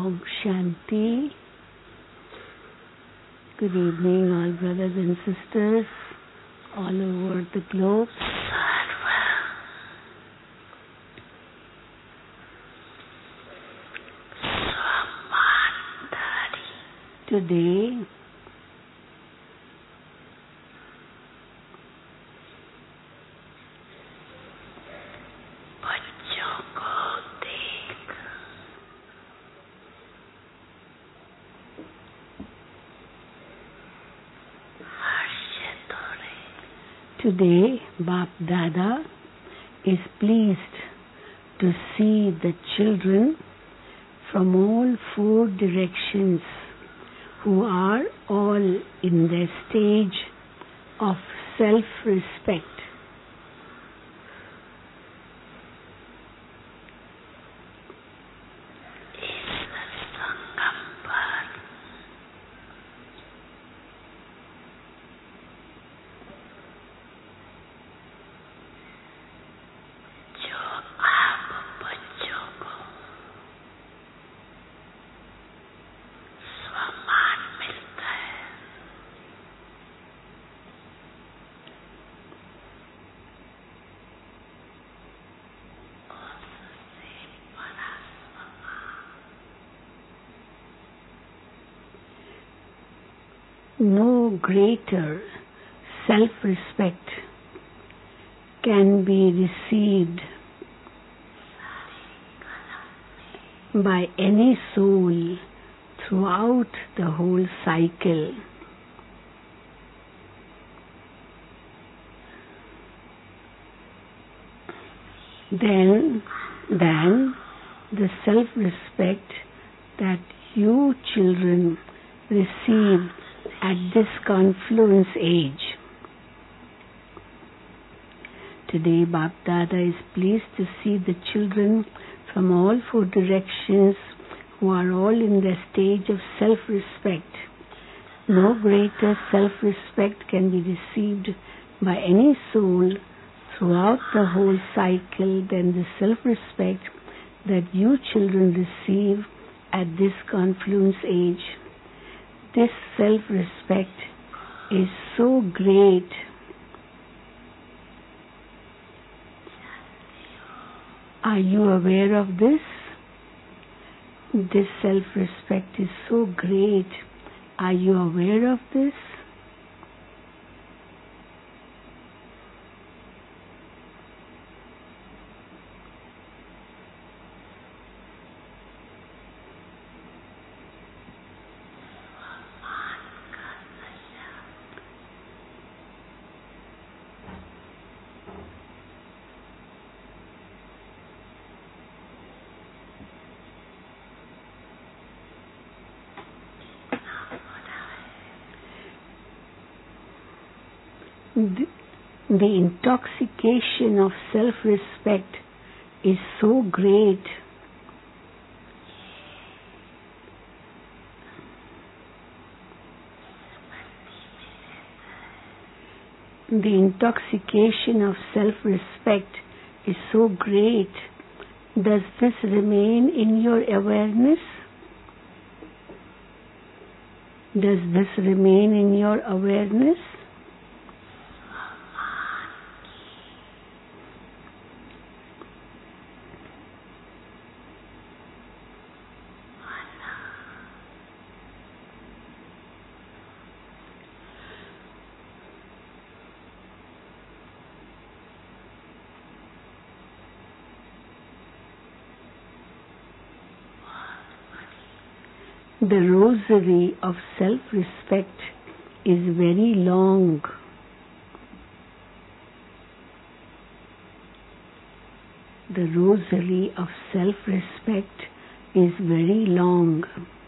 Om Shanti. Good evening, all brothers and sisters all over the globe. Today, Bap Dada is pleased to see the children from all four directions who are all in their stage of self-respect. No greater self-respect can be received by any soul throughout the whole cycle. Than the self-respect that you children receive at this confluence age. Today, Bap Dada is pleased to see the children from all four directions who are all in their stage of self-respect. No greater self-respect can be received by any soul throughout the whole cycle than the self-respect that you children receive at this confluence age. This self-respect is so great. Are you aware of this? This self-respect is so great. Are you aware of this? The intoxication of self-respect is so great. The intoxication of self-respect is so great. Does this remain in your awareness? Does this remain in your awareness? The rosary of self-respect is very long. The rosary of self-respect is very long.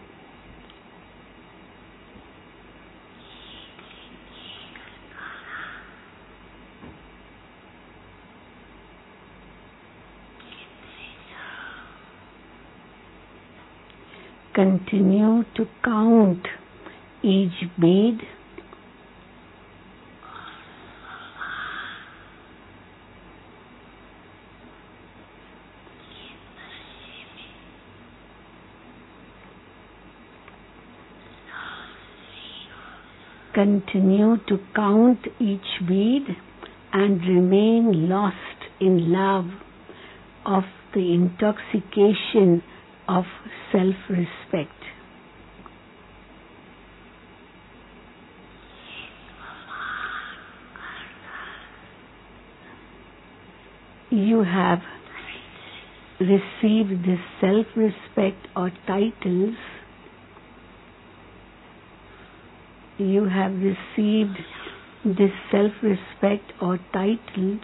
Continue to count each bead. continue to count each bead and remain lost in love of the intoxication of self-respect. You have received this self-respect or titles. You have received this self-respect or titles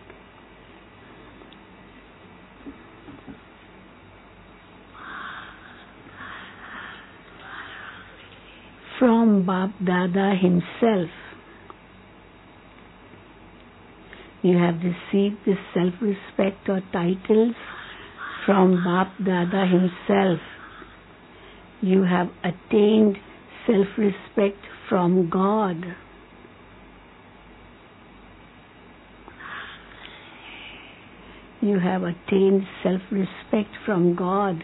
from Bap Dada himself. You have received this self-respect or titles from Bap Dada himself. You have attained self-respect from God. You have attained self-respect from God.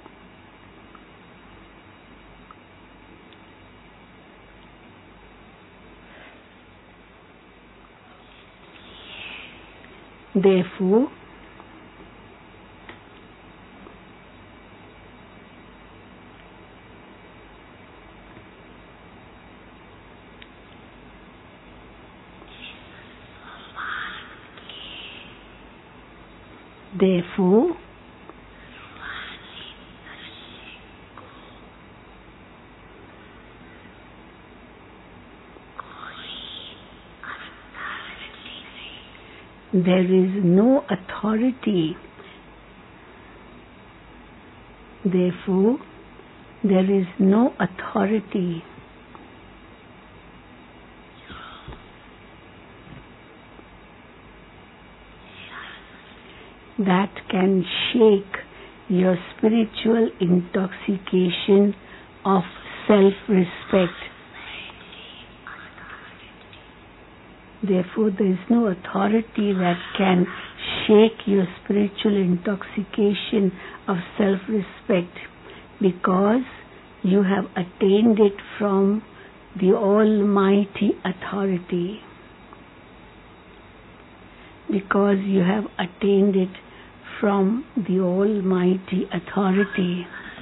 Therefore, there is no authority. Therefore, there is no authority that can shake your spiritual intoxication of self-respect. Therefore, there is no authority that can shake your spiritual intoxication of self-respect, because you have attained it from the Almighty Authority. Because you have attained it from the Almighty Authority.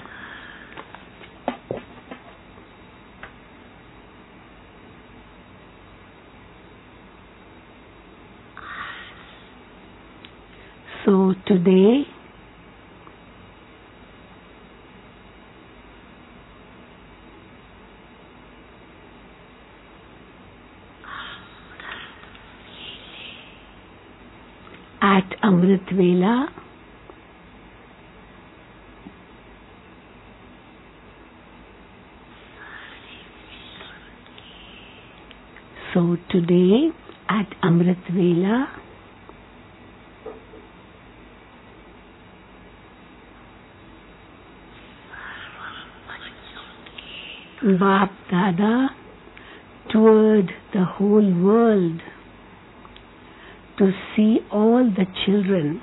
So today, at Amrit Vela, so today at Amrit Vela, Bap Dada toured the whole world to see all the children.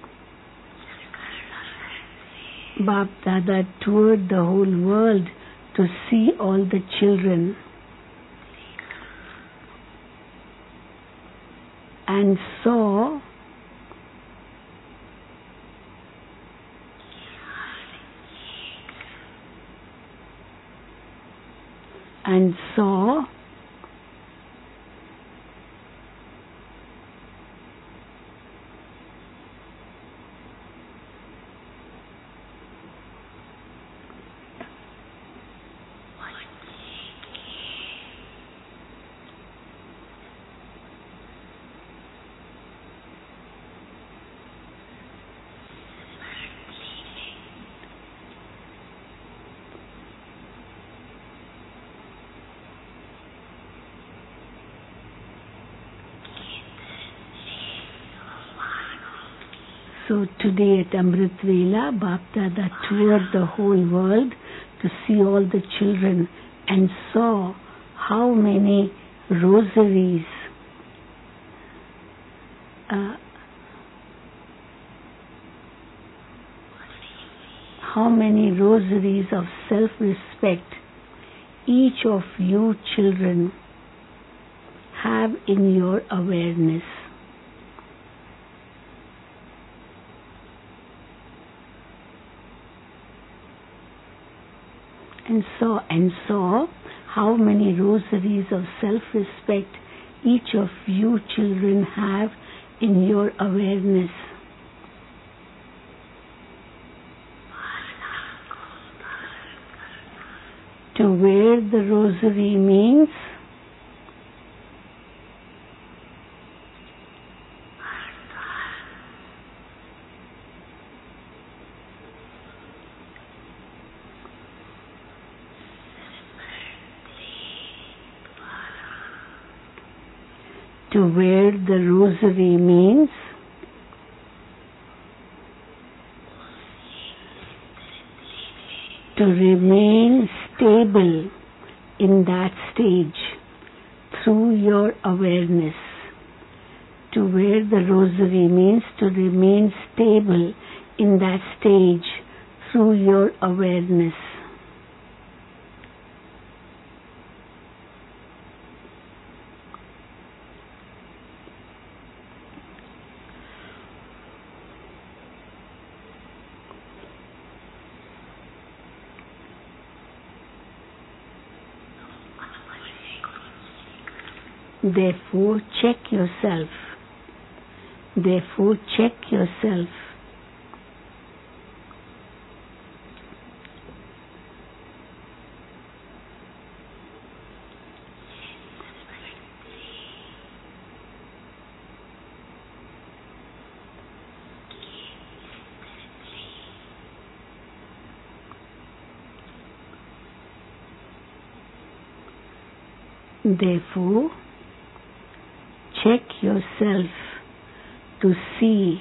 Bap Dada toured the whole world to see all the children and saw So today at Amrit Vela, Bap Dada toured the whole world to see all the children and saw how many rosaries of self-respect each of you children have in your awareness. And so, how many rosaries of self-respect each of you children have in your awareness. To wear the rosary means to wear the rosary means to remain stable in that stage through your awareness. To wear the rosary means to remain stable in that stage through your awareness. Therefore, check yourself. Therefore, check yourself. Therefore, check yourself to see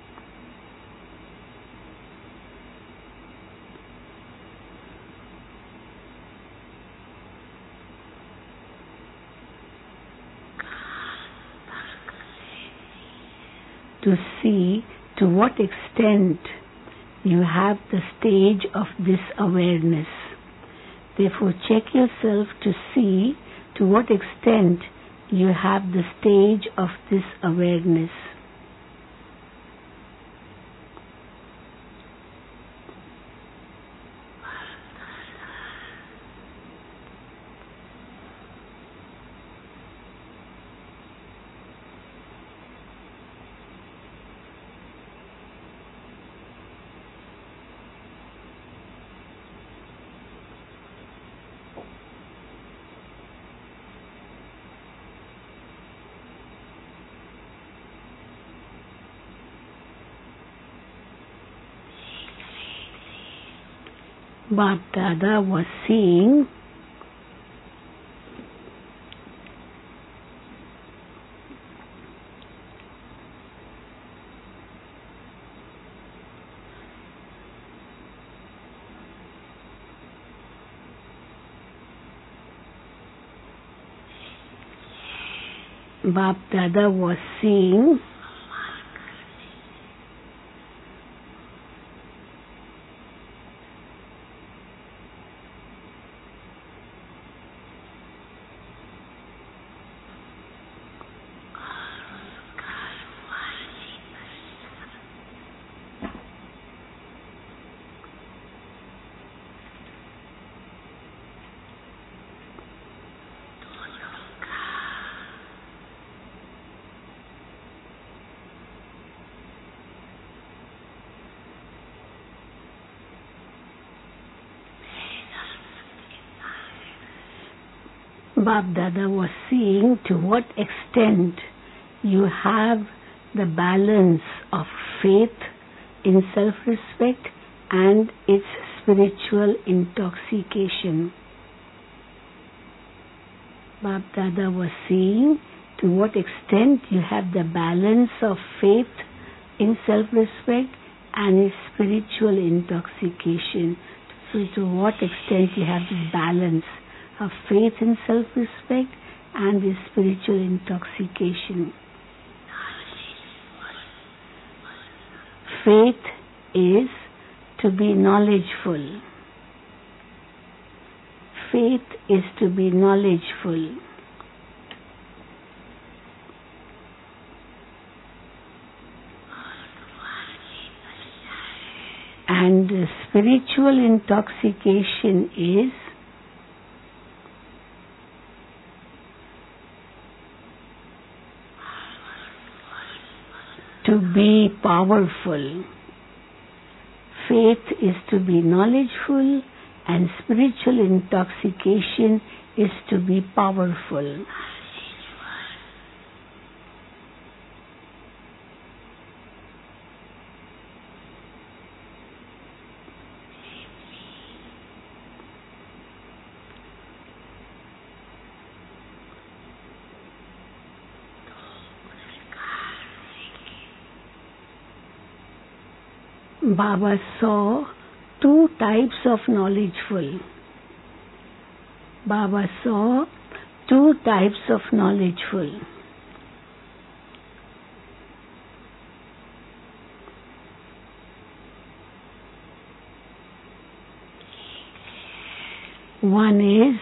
to what extent you have the stage of this awareness. Therefore, check yourself to see to what extent you have the stage of this awareness. Bap Dada was seeing to what extent you have the balance of faith in self-respect and its spiritual intoxication. Bap Dada was seeing to what extent you have the balance of faith in self-respect and its spiritual intoxication. So to what extent you have this balance of faith in self-respect and the spiritual intoxication. Faith is to be knowledgeful. Faith is to be knowledgeful. And spiritual intoxication is to be powerful. Faith is to be knowledgeful, and spiritual intoxication is to be powerful. Baba saw two types of knowledgeful. Baba saw two types of knowledgeful. One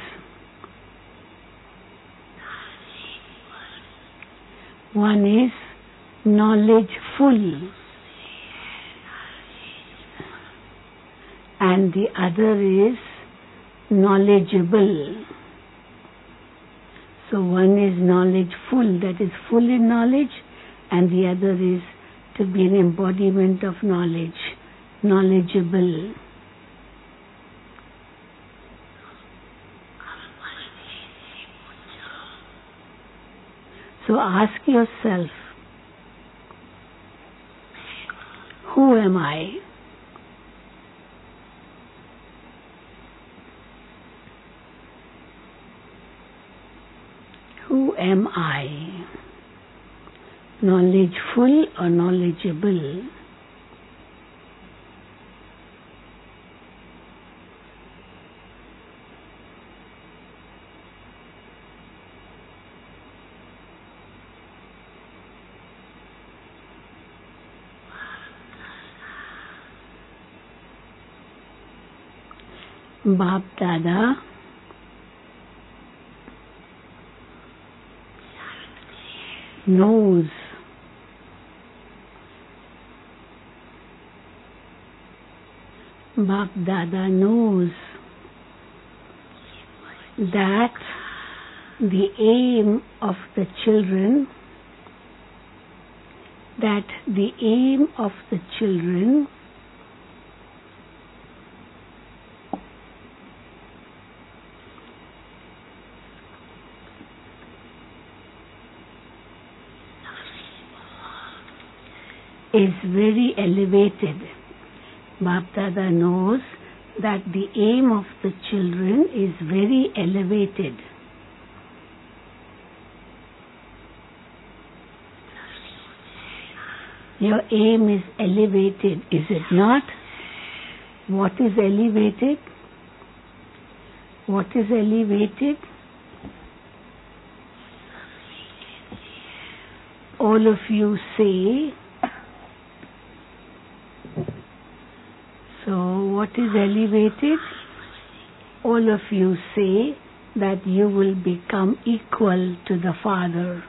is knowledgeful, and the other is knowledgeable. So one is knowledgeful, that is full in knowledge, and the other is to be an embodiment of knowledge, knowledgeable. So ask yourself, who am I? Who am I? Knowledgeful or knowledgeable? Bap Dada knows Bap Dada knows that the aim of the children is very elevated. Bap Dada knows that the aim of the children is very elevated. Your aim is elevated, is it not? What is elevated? What is elevated? All of you say, so what is elevated? All of you say that you will become equal to the Father.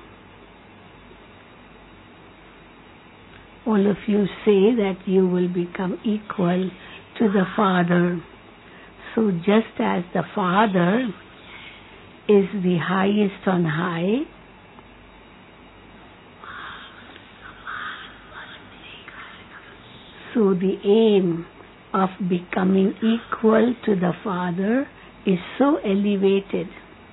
All of you say that you will become equal to the Father. So just as the Father is the highest on high, so the aim of becoming equal to the Father is so elevated.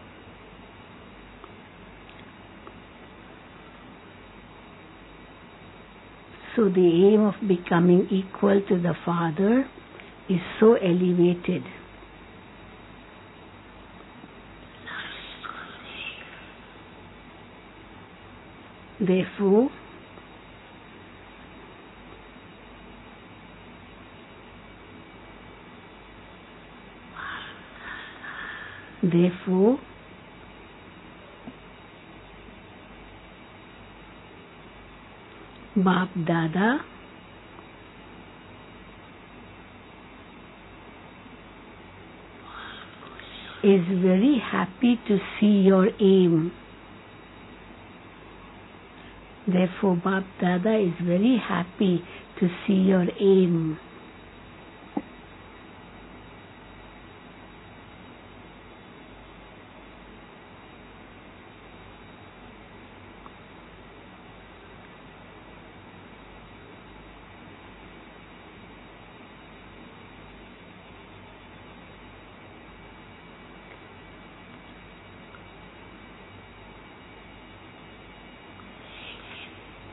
So the aim of becoming equal to the Father is so elevated. Therefore, Bap Dada is very happy to see your aim. Therefore, Bap Dada is very happy to see your aim.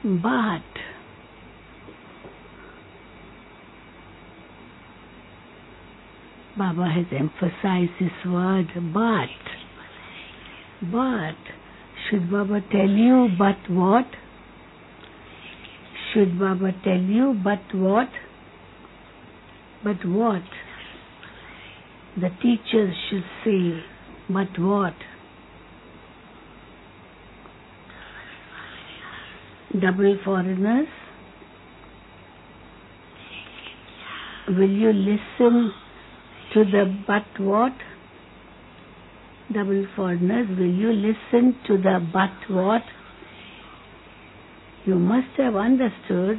But Baba has emphasized this word, but. Should Baba tell you but what? Should Baba tell you but what? But what? The teachers should say, but what? Double foreigners, will you listen to the but what? Double foreigners, will you listen to the but what? You must have understood.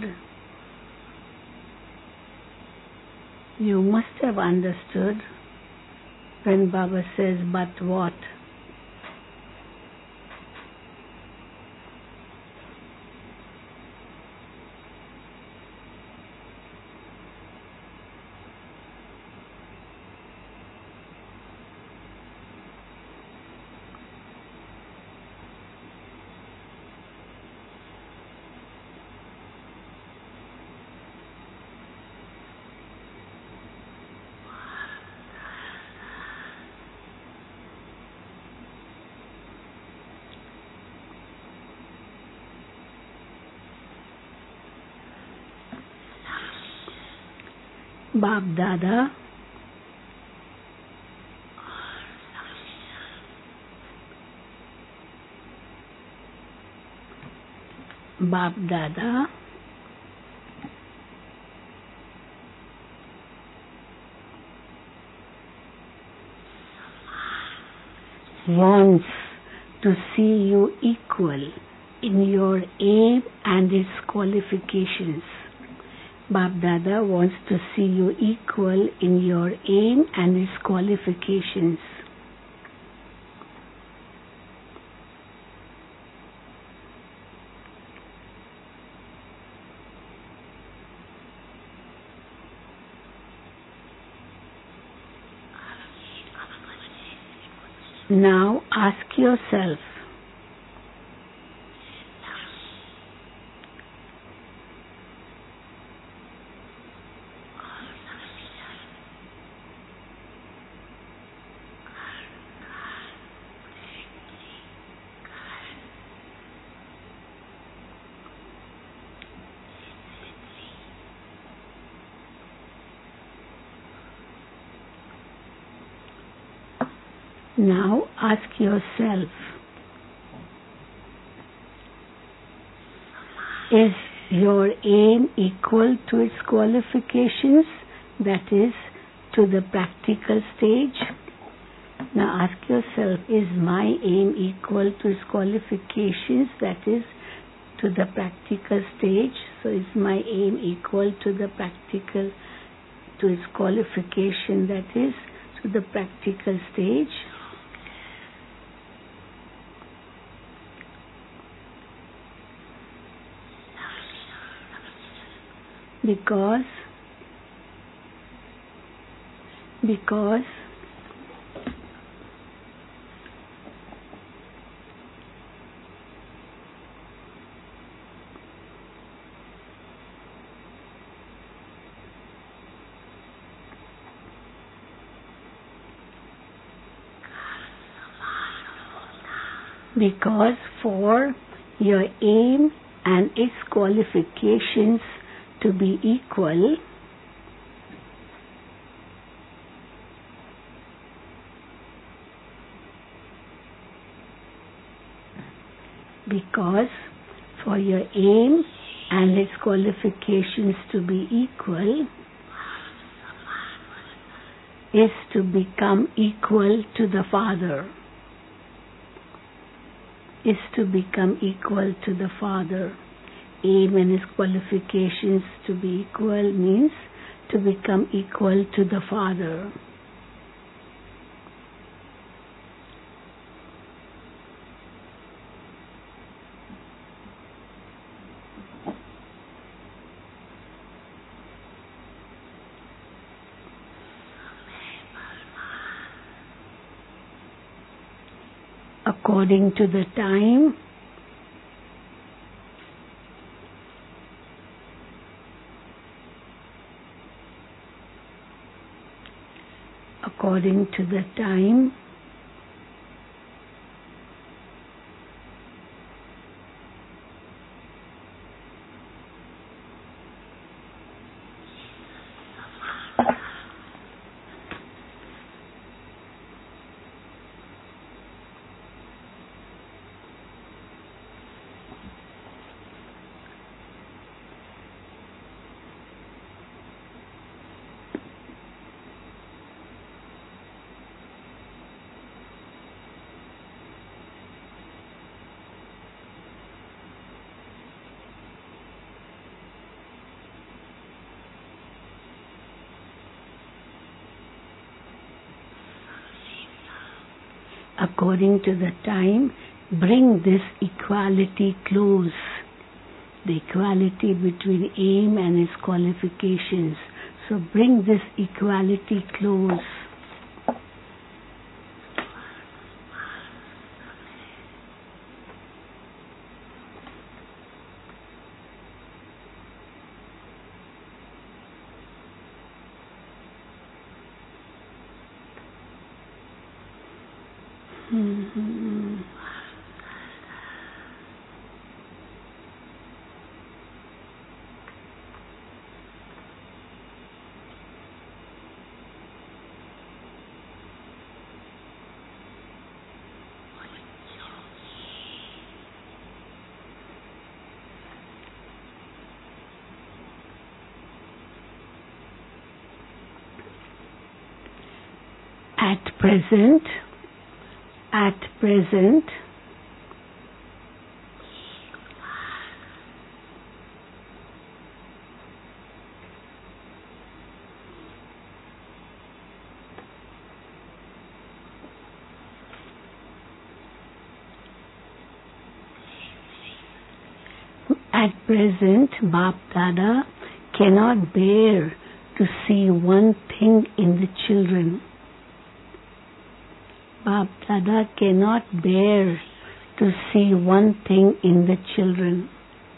You must have understood when Baba says but what. Bap Dada wants to see you equal in your aim and its qualifications. Bap Dada wants to see you equal in your aim and its qualifications. Now ask yourself, is your aim equal to its qualifications, that is, to the practical stage? Now ask yourself, is my aim equal to its qualifications, that is, to the practical stage? So is my aim equal to the practical, to its qualification, that is, to the practical stage? Because for your aim and its qualifications to be equal, because for your aim and its qualifications to be equal is to become equal to the Father. Is to become equal to the Father. Aim and its qualifications to be equal means to become equal to the Father. According to the time, according to the time, according to the time, bring this equality close. The equality between aim and its qualifications. So bring this equality close. At present, Bap Dada cannot bear to see one thing in the children. Bap Dada cannot bear to see one thing in the children.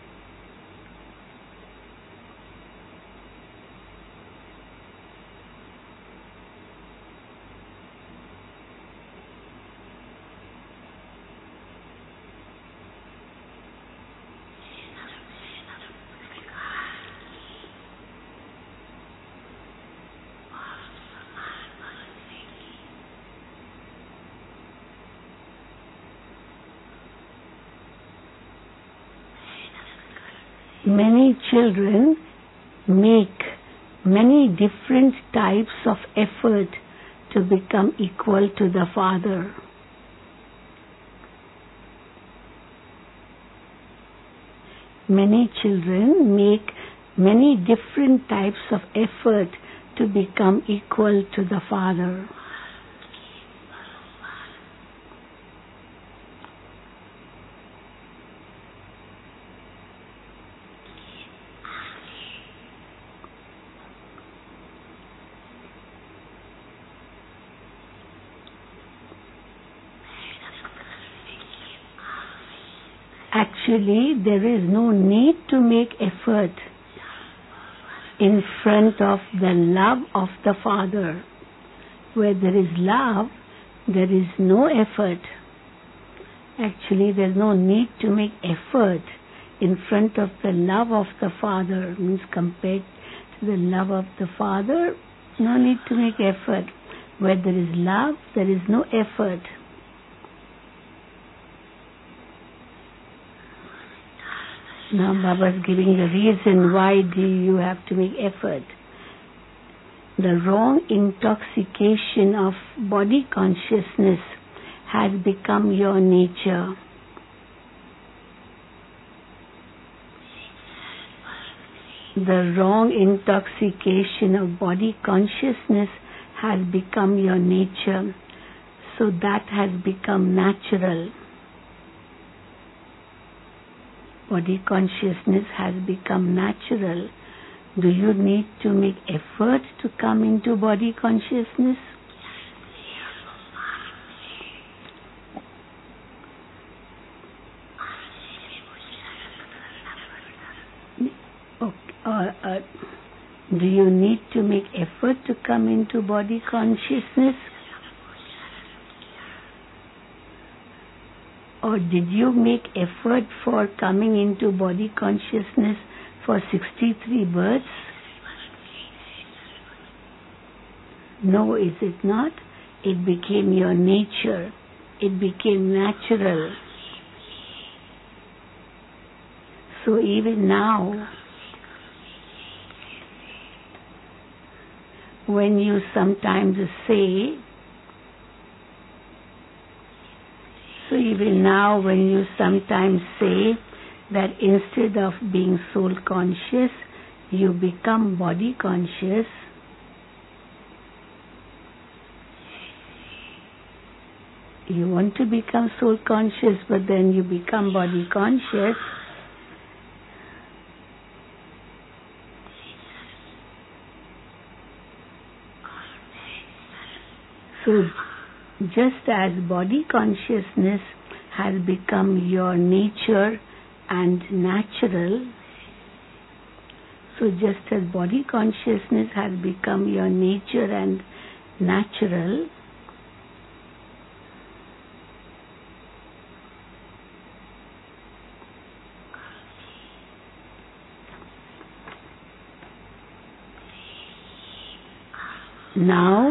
Many children make many different types of effort to become equal to the Father. Many children make many different types of effort to become equal to the Father. Actually, there is no need to make effort in front of the love of the Father. Where there is love, there is no effort. Actually, there is no need to make effort in front of the love of the Father. Means compared to the love of the Father, no need to make effort. Where there is love, there is no effort. Now Baba is giving the reason why do you have to make effort. The wrong intoxication of body consciousness has become your nature. The wrong intoxication of body consciousness has become your nature. So that has become natural. Body consciousness has become natural. Do you need to make effort to come into body consciousness? Do you need to make effort to come into body consciousness? Or did you make effort for coming into body consciousness for 63 births? No, is it not? It became your nature. It became natural. So even now, when you sometimes say, that instead of being soul conscious, you become body conscious, you want to become soul conscious, but then you become body conscious. So, just as body consciousness has become your nature and natural, so just as body consciousness has become your nature and natural, now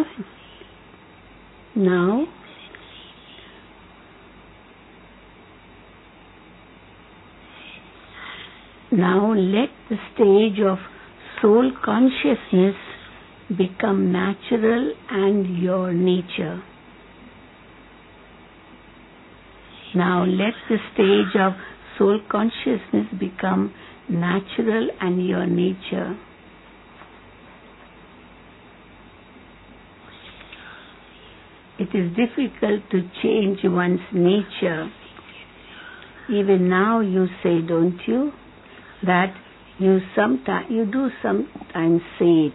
let the stage of soul consciousness become natural and your nature. Now let the stage of soul consciousness become natural and your nature. It is difficult to change one's nature. Even now you say, don't you, that you do sometimes say it,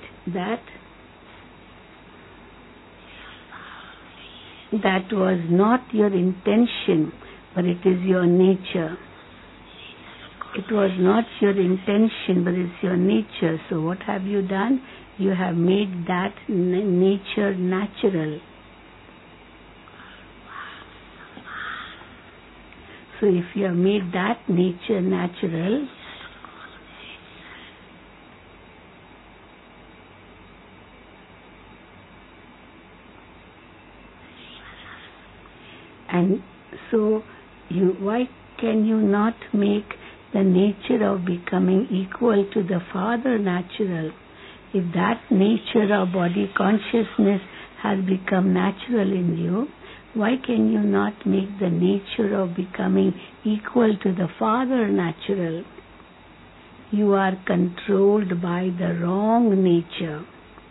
that was not your intention, but it is your nature. It was not your intention, but it's your nature. So what have you done? You have made that nature natural. So if you have made that nature natural, and so why can you not make the nature of becoming equal to the Father natural? If that nature of body consciousness has become natural in you, why can you not make the nature of becoming equal to the Father natural? You are controlled by the wrong nature.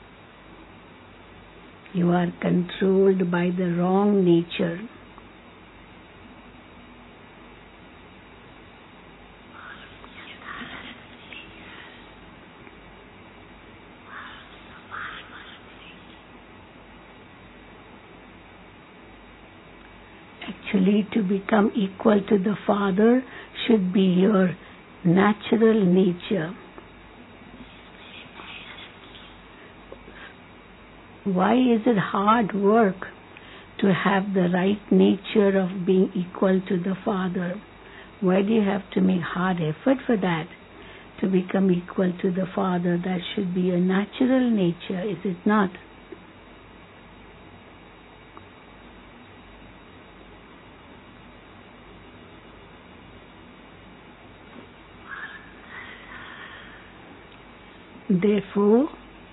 You are controlled by the wrong nature. Actually, to become equal to the Father should be your natural nature. Why is it hard work to have the right nature of being equal to the Father? Why do you have to make hard effort for that? To become equal to the Father, that should be your natural nature, is it not? Therefore,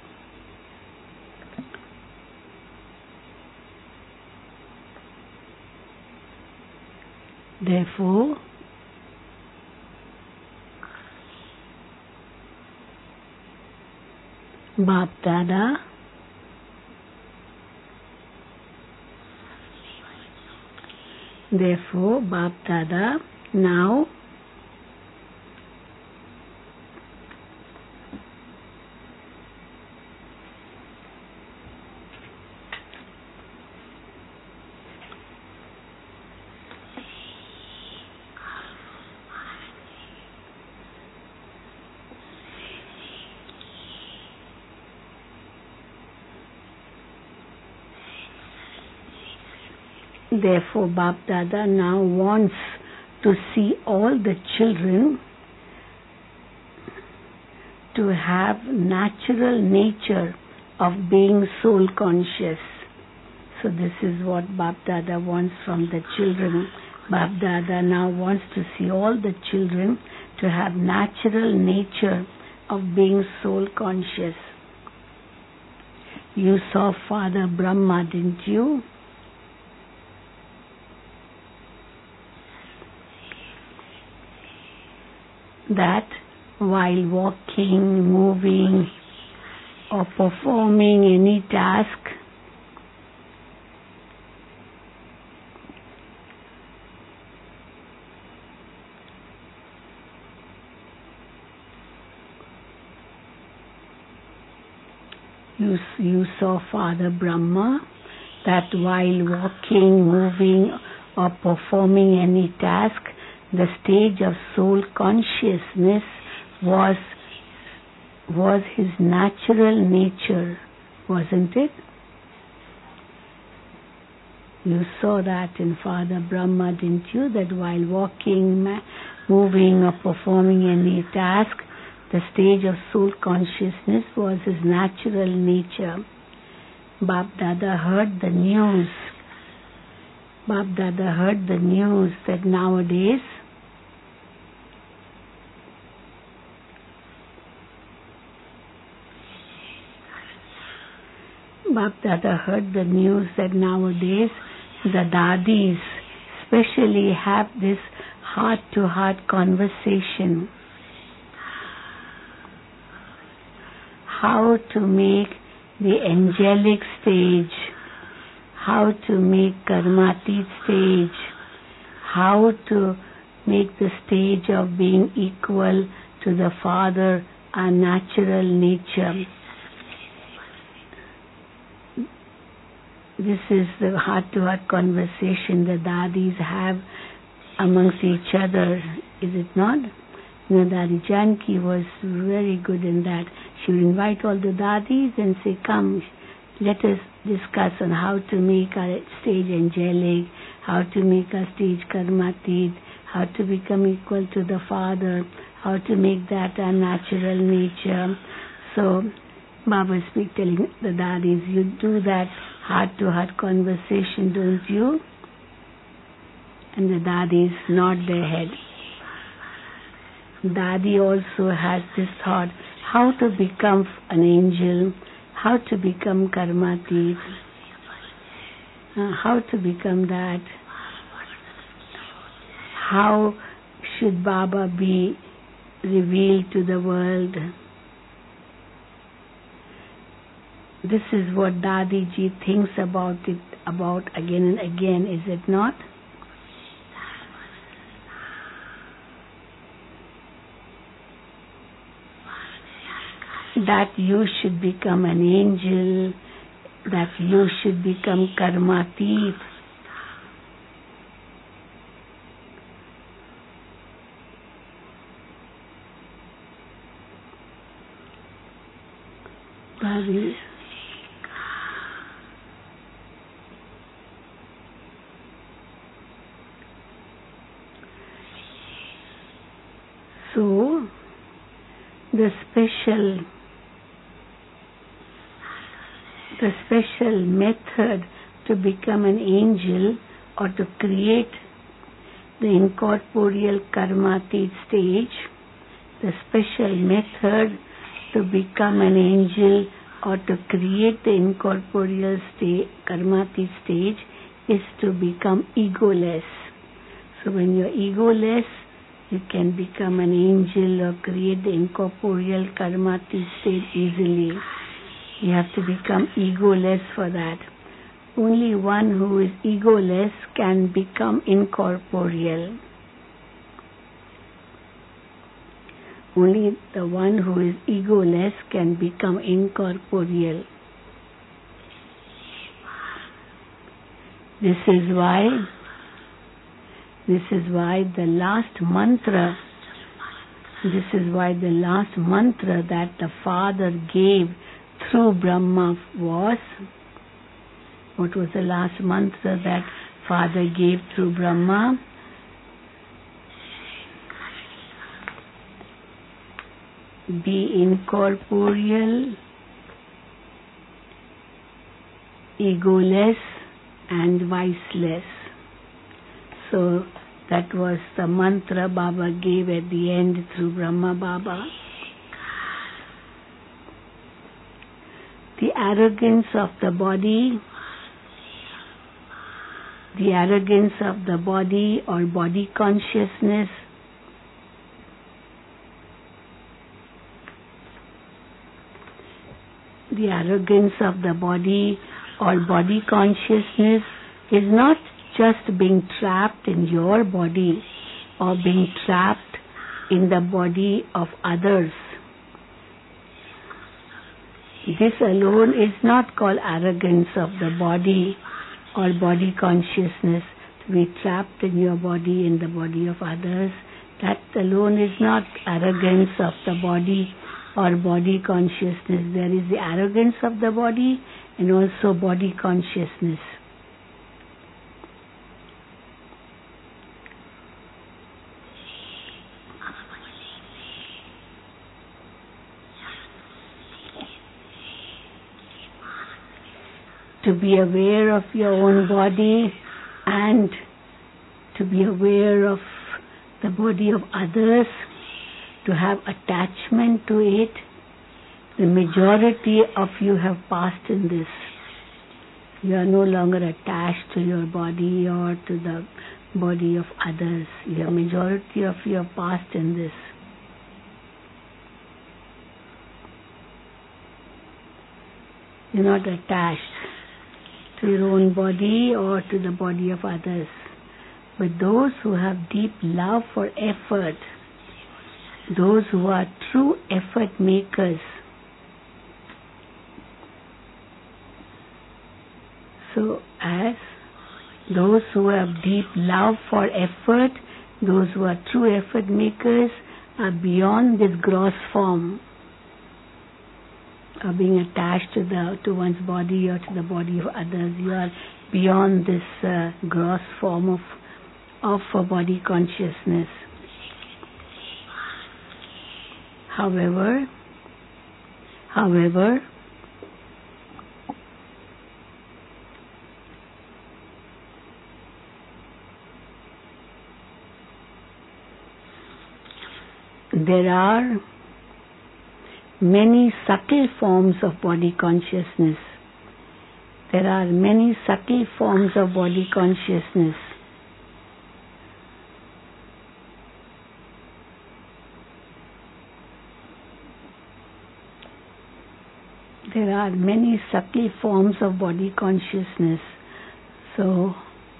Bap Dada now Therefore, Bap Dada now wants to see all the children to have natural nature of being soul conscious. So this is what Bap Dada wants from the children. Bap Dada now wants to see all the children to have natural nature of being soul conscious. You saw Father Brahma, didn't you? That while walking, moving, or performing any task, you saw Father Brahma, that while walking, moving, or performing any task, the stage of soul consciousness was his natural nature, wasn't it? You saw that in Father Brahma, didn't you? That while walking, moving, or performing any task, the stage of soul consciousness was his natural nature. Bap Dada heard the news. Bap Dada heard the news that nowadays the dadis especially have this heart-to-heart conversation. How to make the angelic stage, how to make Karmatit stage, how to make the stage of being equal to the Father, our natural nature. This is the heart-to-heart conversation the dadis have amongst each other, is it not? You know, Dadi Janki was very good in that. She would invite all the dadis and say, come, let us discuss on how to make our stage angelic, how to make our stage Karmatit, how to become equal to the Father, how to make that our natural nature. So, Baba speak telling the dadis, you do that heart-to-heart conversation, don't you? And the dadis nod their head. Dadi also has this thought, how to become an angel, how to become Karmatit, how to become that, how should Baba be revealed to the world. This is what Dadi Ji thinks about again and again, is it not? That you should become an angel, that you should become Karmatit. Dadi. So, the special method to become an angel or to create the incorporeal Karmatit stage, the special method to become an angel or to create the incorporeal Karmatit stage is to become egoless. So when you're egoless, you can become an angel or create the incorporeal Karmatit state easily. You have to become egoless for that. Only one who is egoless can become incorporeal. Only the one who is egoless can become incorporeal. This is why the last mantra that the Father gave through Brahma was, what was the last mantra that Father gave through Brahma, be incorporeal, egoless and viceless. So that was the mantra Baba gave at the end through Brahma Baba. The arrogance of the body, or body consciousness, the arrogance of the body or body consciousness is not just being trapped in your body or being trapped in the body of others. This alone is not called arrogance of the body or body consciousness. To be trapped in your body, in the body of others, that alone is not arrogance of the body or body consciousness. There is the arrogance of the body and also body consciousness. To be aware of your own body and to be aware of the body of others, to have attachment to it. The majority of you have passed in this. You are no longer attached to your body or to the body of others. The majority of you have passed in this. You're not attached to your own body or to the body of others. But those who have deep love for effort, those who are true effort makers, so as those who have deep love for effort, those who are true effort makers are beyond this gross form of being attached to one's body or to the body of others. You are beyond this gross form of body consciousness. However, there are many subtle forms of body consciousness. There are many subtle forms of body consciousness. There are many subtle forms of body consciousness. So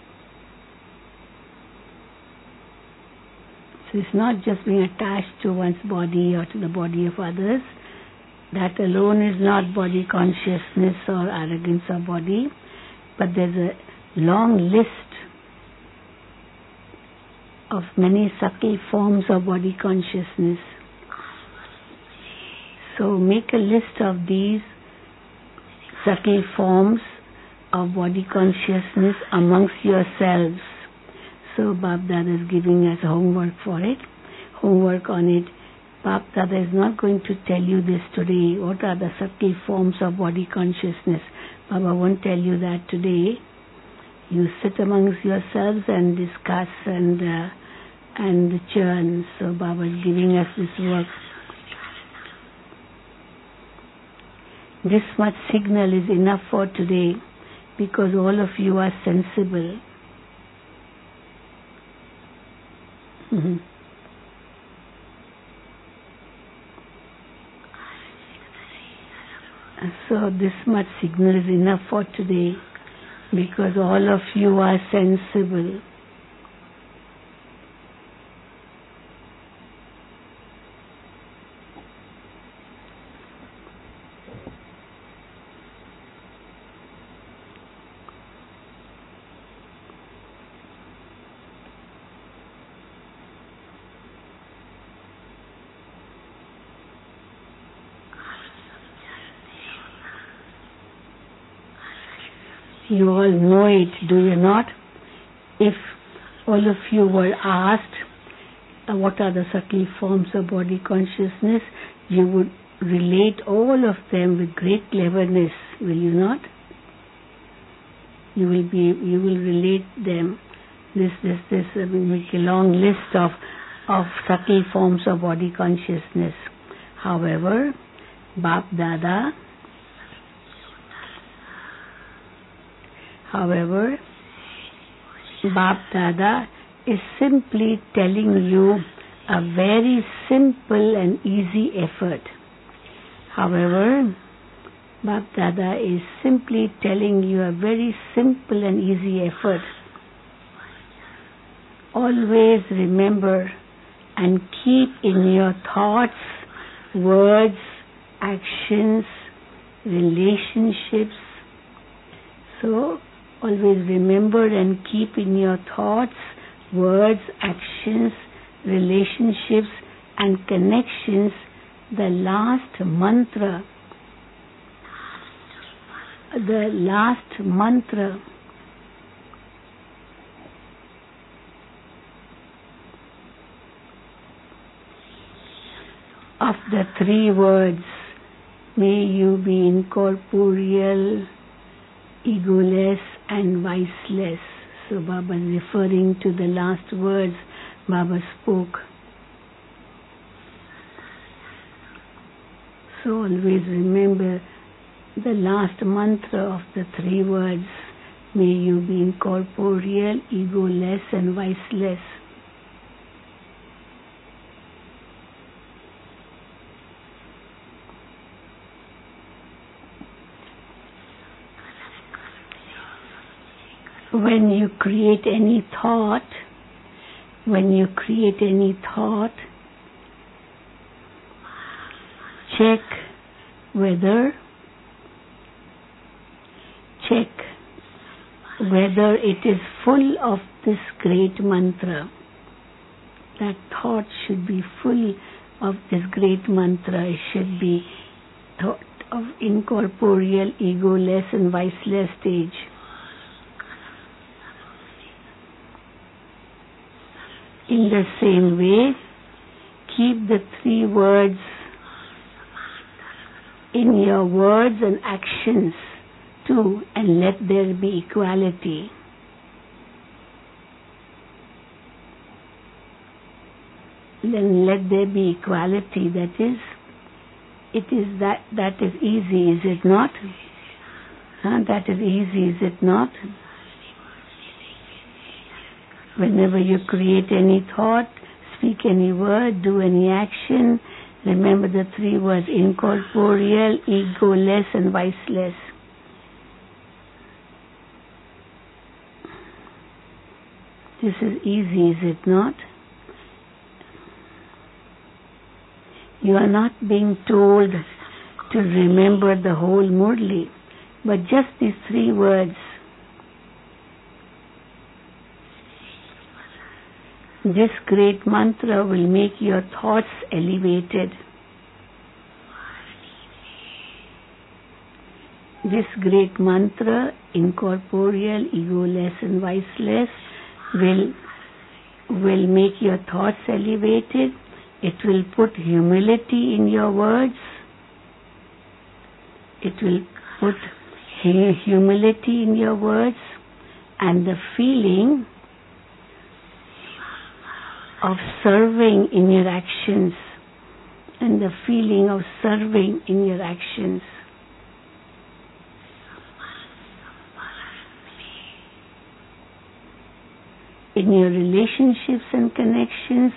it's not just being attached to one's body or to the body of others. That alone is not body consciousness or arrogance of body. But there's a long list of many subtle forms of body consciousness. So make a list of these subtle forms of body consciousness amongst yourselves. So Bab Dada is giving us homework for it, homework on it. Bab Dada is not going to tell you this today. What are the subtle forms of body consciousness? Baba won't tell you that today. You sit amongst yourselves and discuss and churn. So Baba is giving us this work. This much signal is enough for today because all of you are sensible. So this much signal is enough for today because all of you are sensible. You all know it, do you not? If all of you were asked what are the subtle forms of body consciousness, you would relate all of them with great cleverness, will you not? You will relate them. Make a long list of subtle forms of body consciousness. However, Bap Dada is simply telling you a very simple and easy effort. However, Bap Dada is simply telling you a very simple and easy effort. Always remember and keep in your thoughts, words, actions, relationships. So, always remember and keep in your thoughts, words, actions, relationships and connections the last mantra. The last mantra. Of the three words, may you be incorporeal, egoless and viceless. So Baba is referring to the last words Baba spoke. So always remember the last mantra of the three words, may you be incorporeal, egoless and viceless. When you create any thought, check whether it is full of this great mantra. That thought should be full of this great mantra. It should be thought of incorporeal, egoless and viceless stage. In the same way, keep the three words in your words and actions too, and let there be equality. Then let there be equality. That is easy, is it not? That is easy, is it not? Whenever you create any thought, speak any word, do any action, remember the three words, incorporeal, egoless and viceless. This is easy, is it not? You are not being told to remember the whole Murli, but just these three words. This great mantra will make your thoughts elevated. This great mantra, incorporeal, egoless and viceless, will make your thoughts elevated. It will put humility in your words. It will put humility in your words and the feeling of serving in your actions. And the feeling of serving in your actions. In your relationships and connections,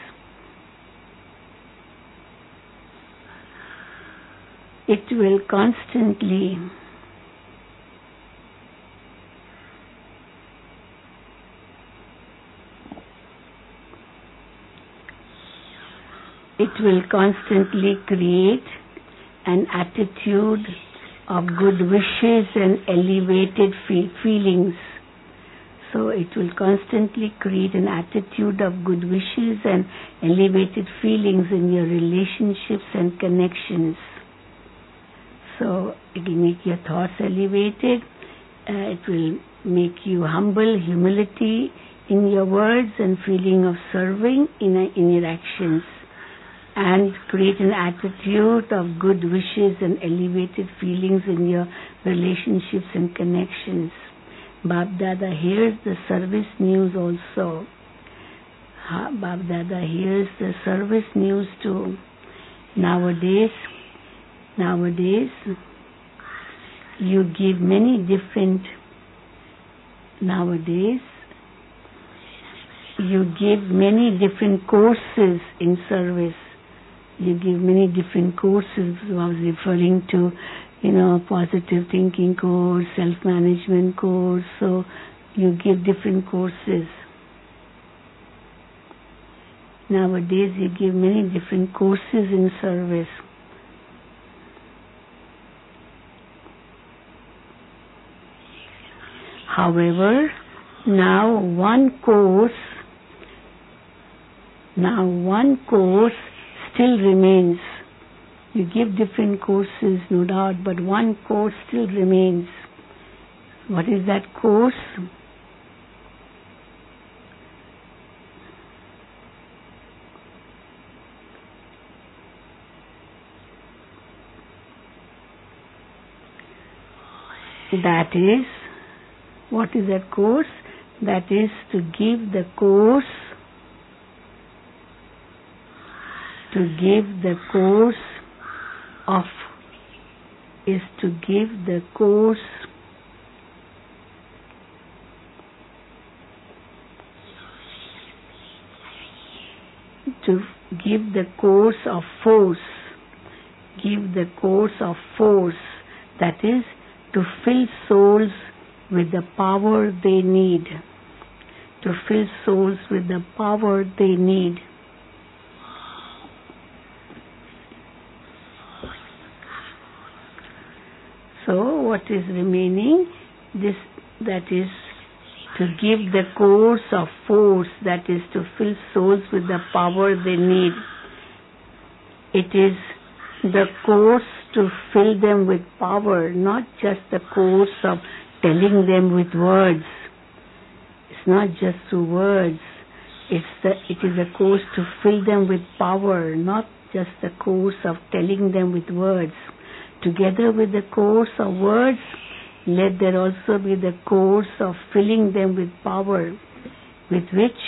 it will constantly create an attitude of good wishes and elevated feelings. So it will constantly create an attitude of good wishes and elevated feelings in your relationships and connections. So it will make your thoughts elevated. It will make you humble. Humility in your words and feeling of serving in your actions, and create an attitude of good wishes and elevated feelings in your relationships and connections. Bab Dada hears the service news also. Bab Dada hears the service news too. Nowadays, you give many different courses in service. You give many different courses. I was referring to, positive thinking course, self-management course. So you give different courses. Nowadays you give many different courses in service. However, now one course still remains. You give different courses, no doubt, but one course still remains. What is that course? That is, what is that course? That is to give the course of force. Give the course of force. That is to fill souls with the power they need. To fill souls with the power they need. So what is remaining? That is to give the course of force, that is to fill souls with the power they need. It is the course to fill them with power, not just the course of telling them with words. It's not just through words. It is a course to fill them with power, not just the course of telling them with words. Together with the course of words, let there also be the course of filling them with power, with which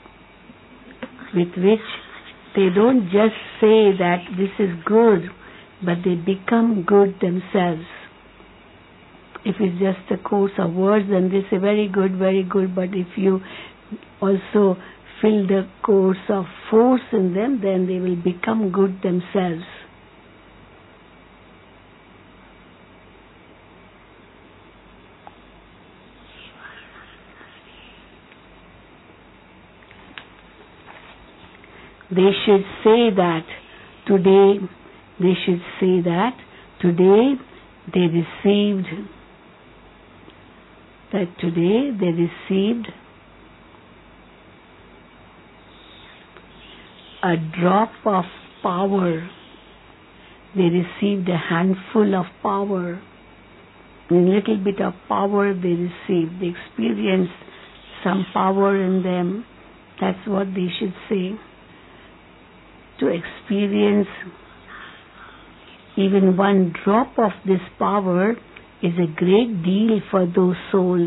they don't just say that this is good, but they become good themselves. If it's just a course of words, then they say very good, but if you also fill the course of force in them, then they will become good themselves. They should say that today they received a drop of power. They received a handful of power. A little bit of power they received. They experienced some power in them. That's what they should say. To experience even one drop of this power is a great deal for those souls.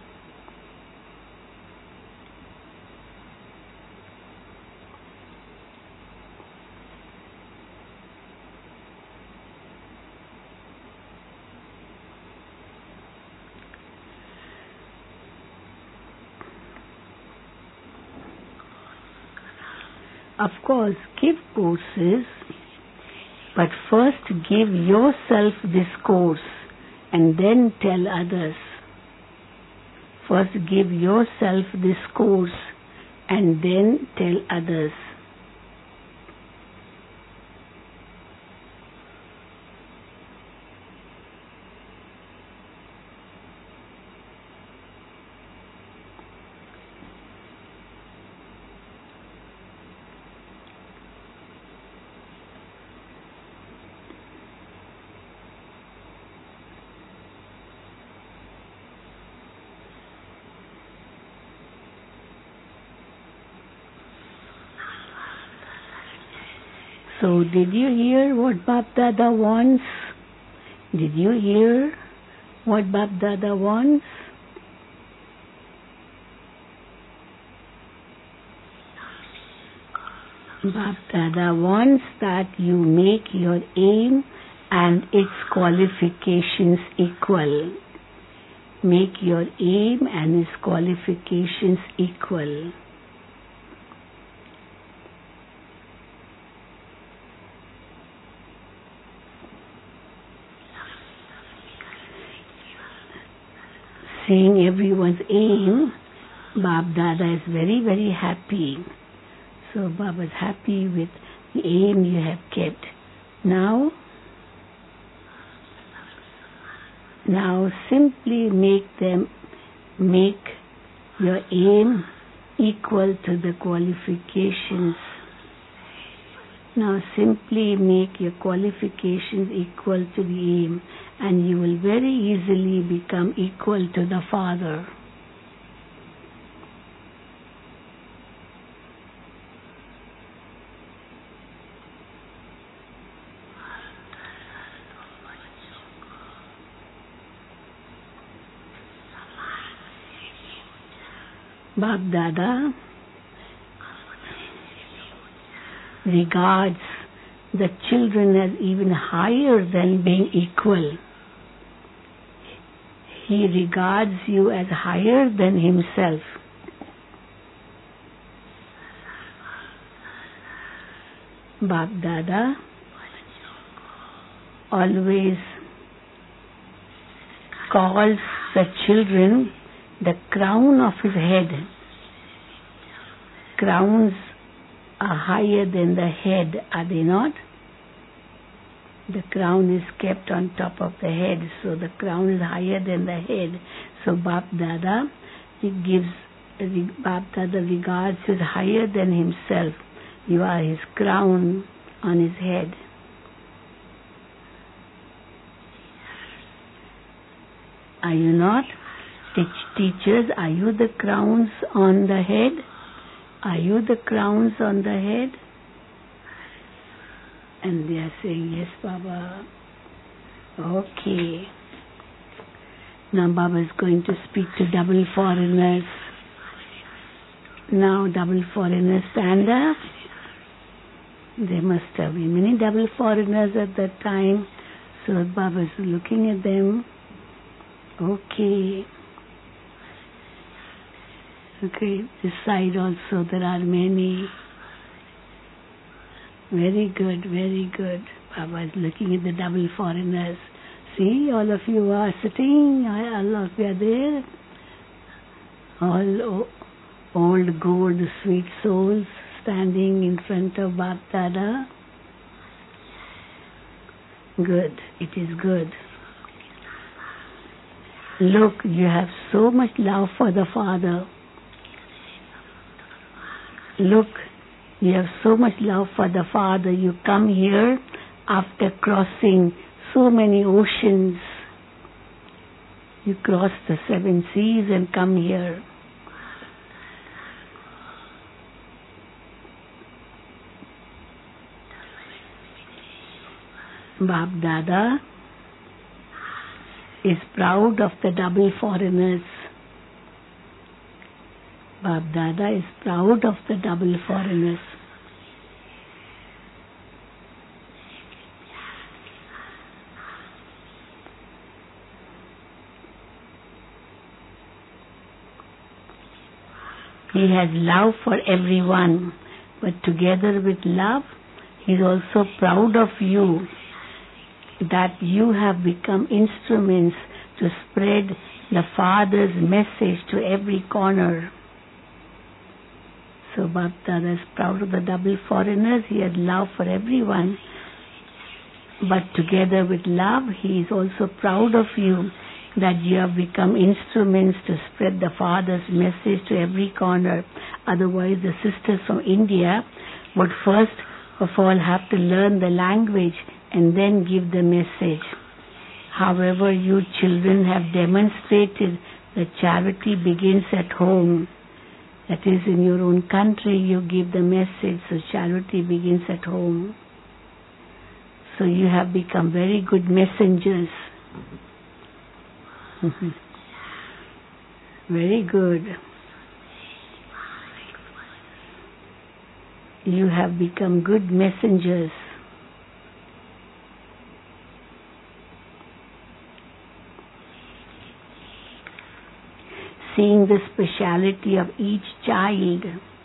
Of course, give courses, but first give yourself this course and then tell others. First give yourself this course and then tell others. So did you hear what Bap Dada wants? Did you hear what Bap Dada wants? Bap Dada wants that you make your aim and its qualifications equal. Make your aim and its qualifications equal. Seeing everyone's aim, Bap Dada is very, very happy. So Baba is happy with the aim you have kept. Now simply make your aim equal to the qualifications. Now simply make your qualifications equal to the aim, and you will very easily become equal to the Father. Bap Dada regards the children as even higher than being equal. He regards you as higher than himself. Bap Dada always calls the children the crown of his head. Crowns are higher than the head, are they not? The crown is kept on top of the head, so the crown is higher than the head. So Bap Dada regards you as higher than himself. You are his crown on his head. Are you not? Teachers, are you the crowns on the head? Are you the crowns on the head? And they are saying, yes, Baba. Okay. Now Baba is going to speak to double foreigners. Now double foreigners stand up. There must have been many double foreigners at that time. So Baba is looking at them. Okay. Okay, this side also there are many. Very good, very good. Baba is looking at the double foreigners. See, all of you are sitting, all of you are there. All old gold sweet souls standing in front of Bap Dada. Good, it is good. Look, you have so much love for the Father. Look, you have so much love for the Father. You come here after crossing so many oceans. You cross the 7 seas and come here. Bap Dada is proud of the double foreigners. Bap Dada is proud of the double foreigners. He has love for everyone, but together with love, he is also proud of you, that you have become instruments to spread the Father's message to every corner. So Bap Dada is proud of the double foreigners. He has love for everyone. But together with love, he is also proud of you, that you have become instruments to spread the Father's message to every corner. Otherwise, the sisters from India would first of all have to learn the language and then give the message. However, you children have demonstrated that charity begins at home. That is, in your own country you give the message, so charity begins at home. you have become very good messengers. Very good. You have become good messengers. Seeing the speciality of each child.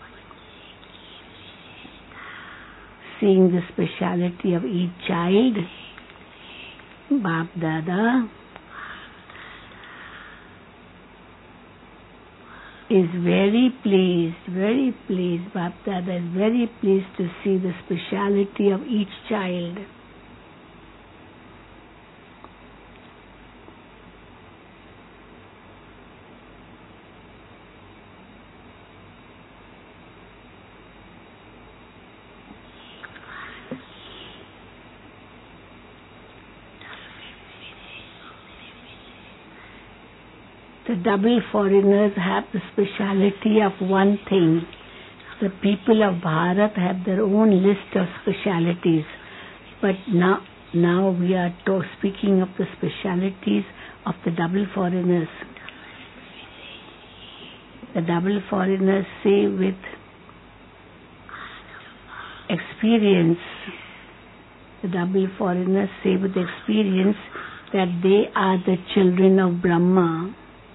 Seeing the speciality of each child. Bap Dada is very pleased, Bap Dada is very pleased to see the speciality of each child. The double foreigners have the speciality of one thing. The people of Bharat have their own list of specialities. But now we are speaking of the specialities of the double foreigners. The double foreigners say with experience, that they are the children of Brahma.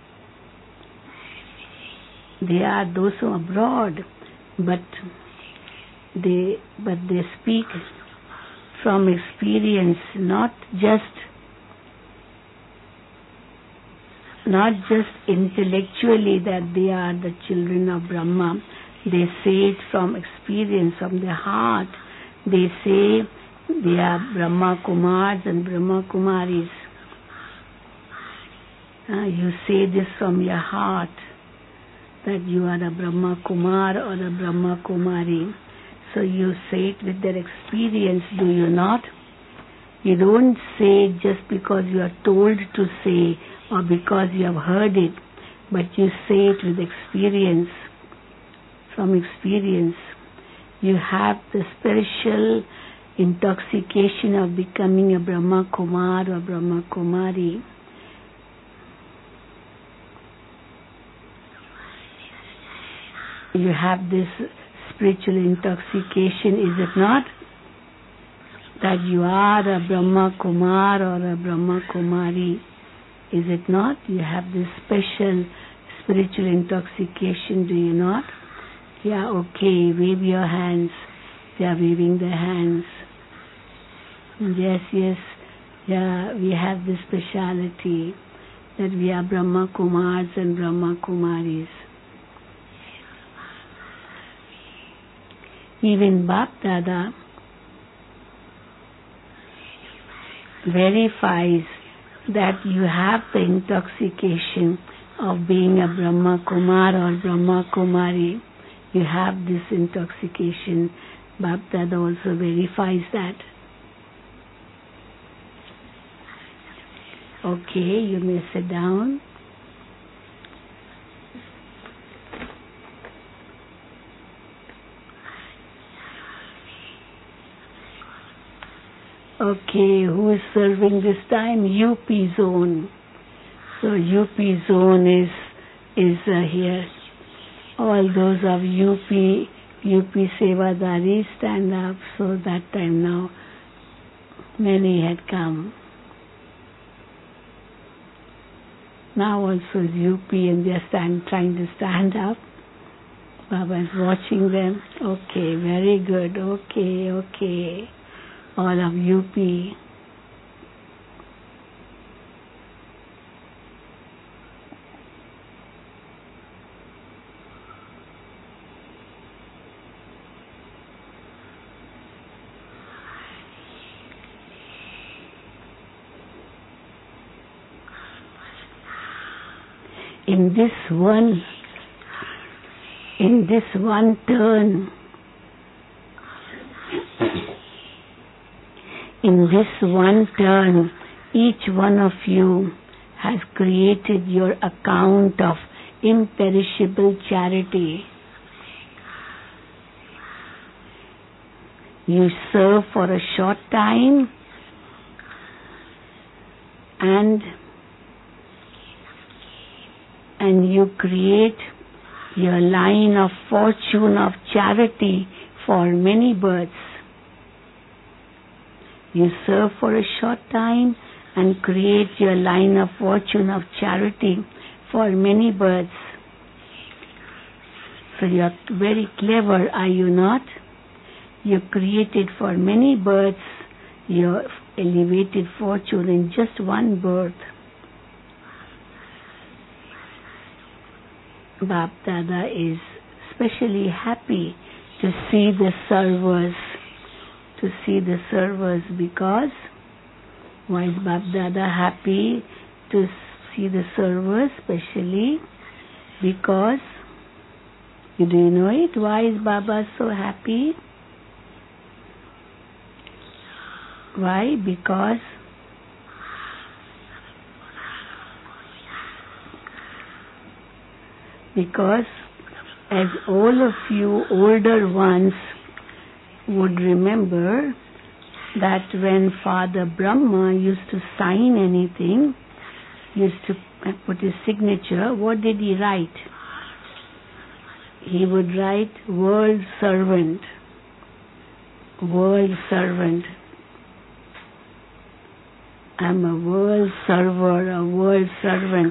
They are those who are abroad, but they speak from experience, not just intellectually that they are the children of Brahma. They say it from experience, from their heart. They say they are Brahma Kumars and Brahma Kumaris. You say this from your heart, that you are a Brahma Kumar or a Brahma Kumari. So you say it with their experience, do you not? You don't say it just because you are told to say or because you have heard it, but you say it with experience. From experience, you have the spiritual intoxication of becoming a Brahma Kumar or Brahma Kumari. You have this spiritual intoxication, is it not? That you are a Brahma Kumar or a Brahma Kumari, is it not? You have this special spiritual intoxication, do you not? Yeah, okay, wave your hands. They are waving their hands. Yes, yeah, we have this speciality that we are Brahma Kumars and Brahma Kumaris. Even Bap Dada verifies that you have the intoxication of being a Brahma Kumar or Brahma Kumari. You have this intoxication. Bap Dada also verifies that. Okay, you may sit down. Okay, who is serving this time? UP zone. So UP zone is here. All those of UP Sevadari stand up. So that time now many had come. Now also is UP and they are trying to stand up. Baba is watching them. Okay, very good. Okay. All of UP. In this one turn, each one of you has created your account of imperishable charity. You serve for a short time and you create your line of fortune of charity for many births. You serve for a short time and create your line of fortune of charity for many births. So you are very clever, are you not? You created for many births your elevated fortune in just one birth. Bap Dada is especially happy to see the servers, because why is Bap Dada happy to see the servers? Especially because, do you know it? Why is Baba so happy? Why? Because as all of you older ones would remember, that when Father Brahma used to sign anything, used to put his signature, what did he write? He would write world servant. World servant. I'm a world server, a world servant.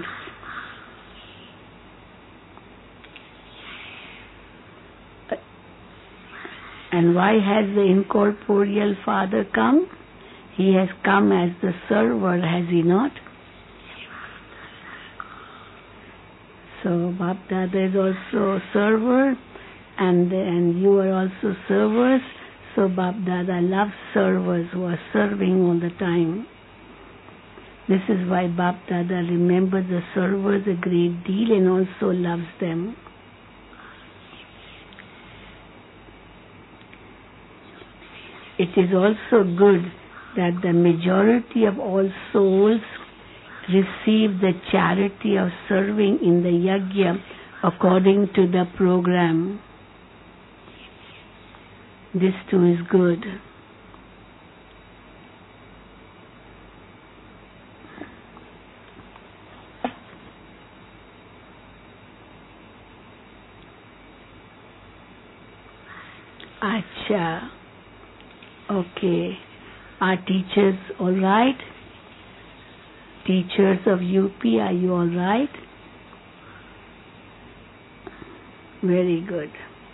And why has the incorporeal Father come? He has come as the server, has he not? So Bap Dada is also a server, and you are also servers. So Bap Dada loves servers who are serving all the time. This is why Bap Dada remembers the servers a great deal and also loves them. It is also good that the majority of all souls receive the charity of serving in the yajna according to the program. This too is good. Acha. Okay. Are teachers all right? Teachers of UP, are you all right? Very good.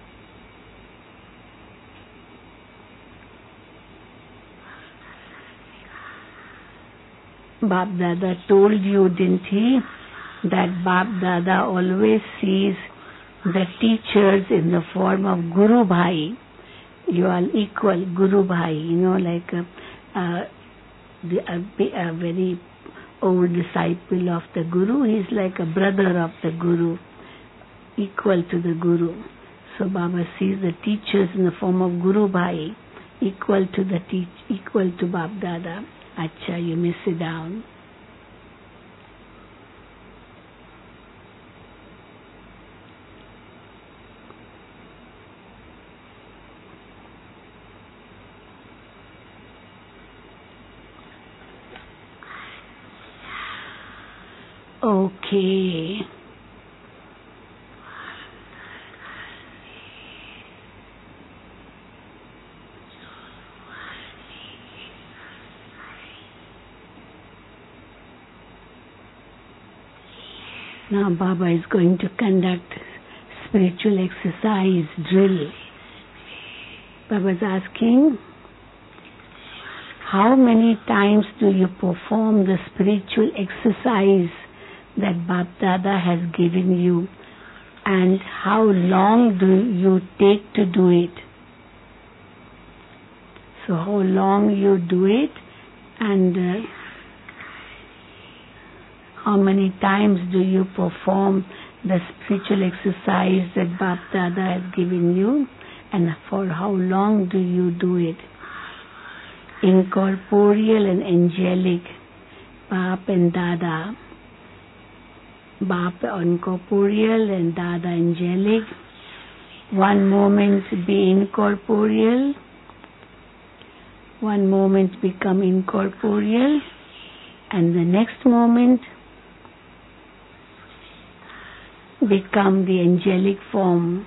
Bap Dada told you, didn't he, that Bap Dada always sees the teachers in the form of Guru Bhai. You are equal, Guru Bhai, like a very old disciple of the Guru. He is like a brother of the Guru, equal to the Guru. So Baba sees the teachers in the form of Guru Bhai, equal to Bap Dada. Acha, you may sit down. Okay. Now Baba is going to conduct spiritual exercise drill. Baba is asking, how many times do you perform the spiritual exercise that Bap Dada has given you, and how long do you take to do it? So how long you do it, and how many times do you perform the spiritual exercise that Bap Dada has given you, and for how long do you do it? Incorporeal and angelic, Bap and Dada. Bap incorporeal and Dada angelic. One moment be incorporeal, one moment become incorporeal, and the next moment become the angelic form.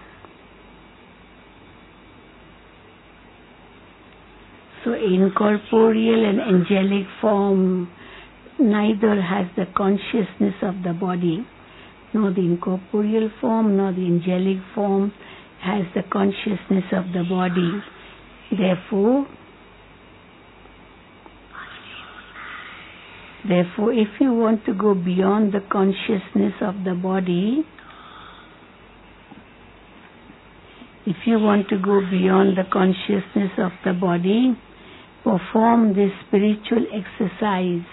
So incorporeal and angelic form neither has the consciousness of the body, nor the incorporeal form nor the angelic form has the consciousness of the body. Therefore, if you want to go beyond the consciousness of the body, perform this spiritual exercise.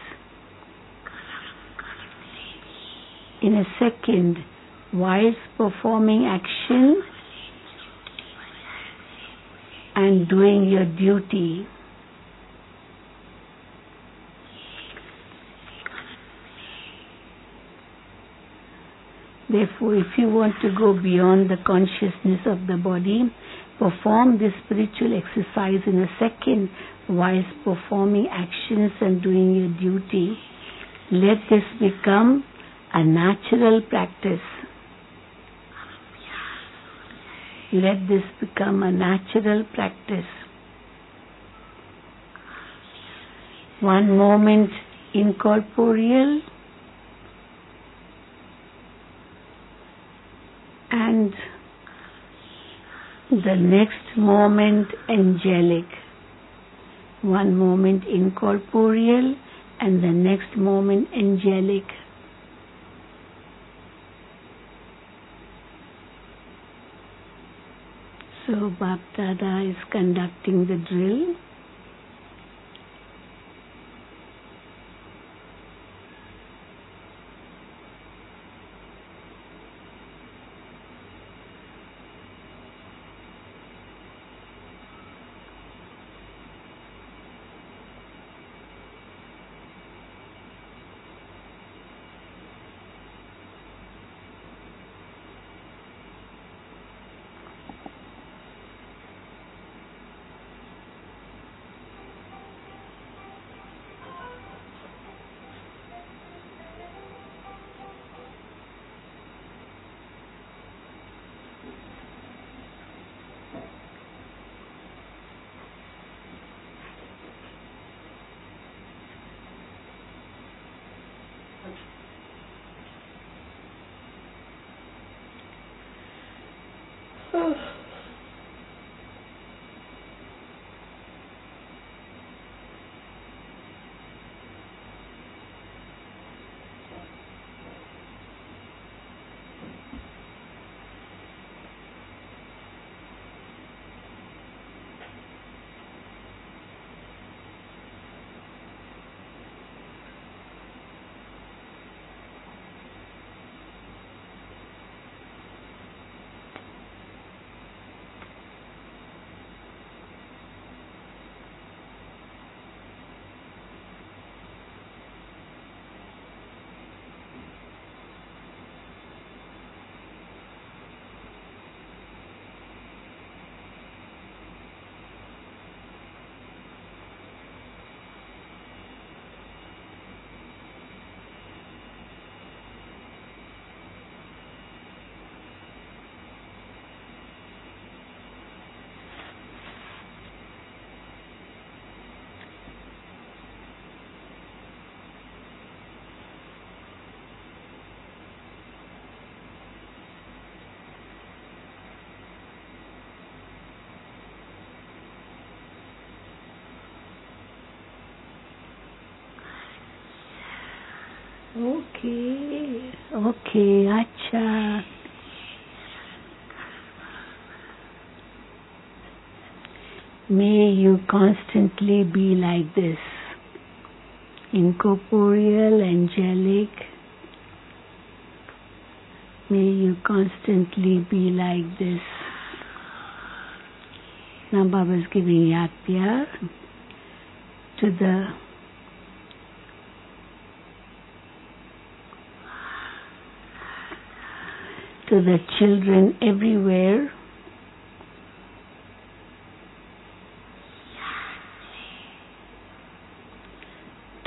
In a second, whilst performing action and doing your duty. Therefore, if you want to go beyond the consciousness of the body, perform this spiritual exercise in a second whilst performing actions and doing your duty. Let this become a natural practice. Let this become a natural practice. One moment incorporeal and the next moment angelic. One moment incorporeal and the next moment angelic. So Bapdada is conducting the drill. Okay, acha. May you constantly be like this, incorporeal, angelic. May you constantly be like this. Now Baba is giving Yad Pyar to the children everywhere,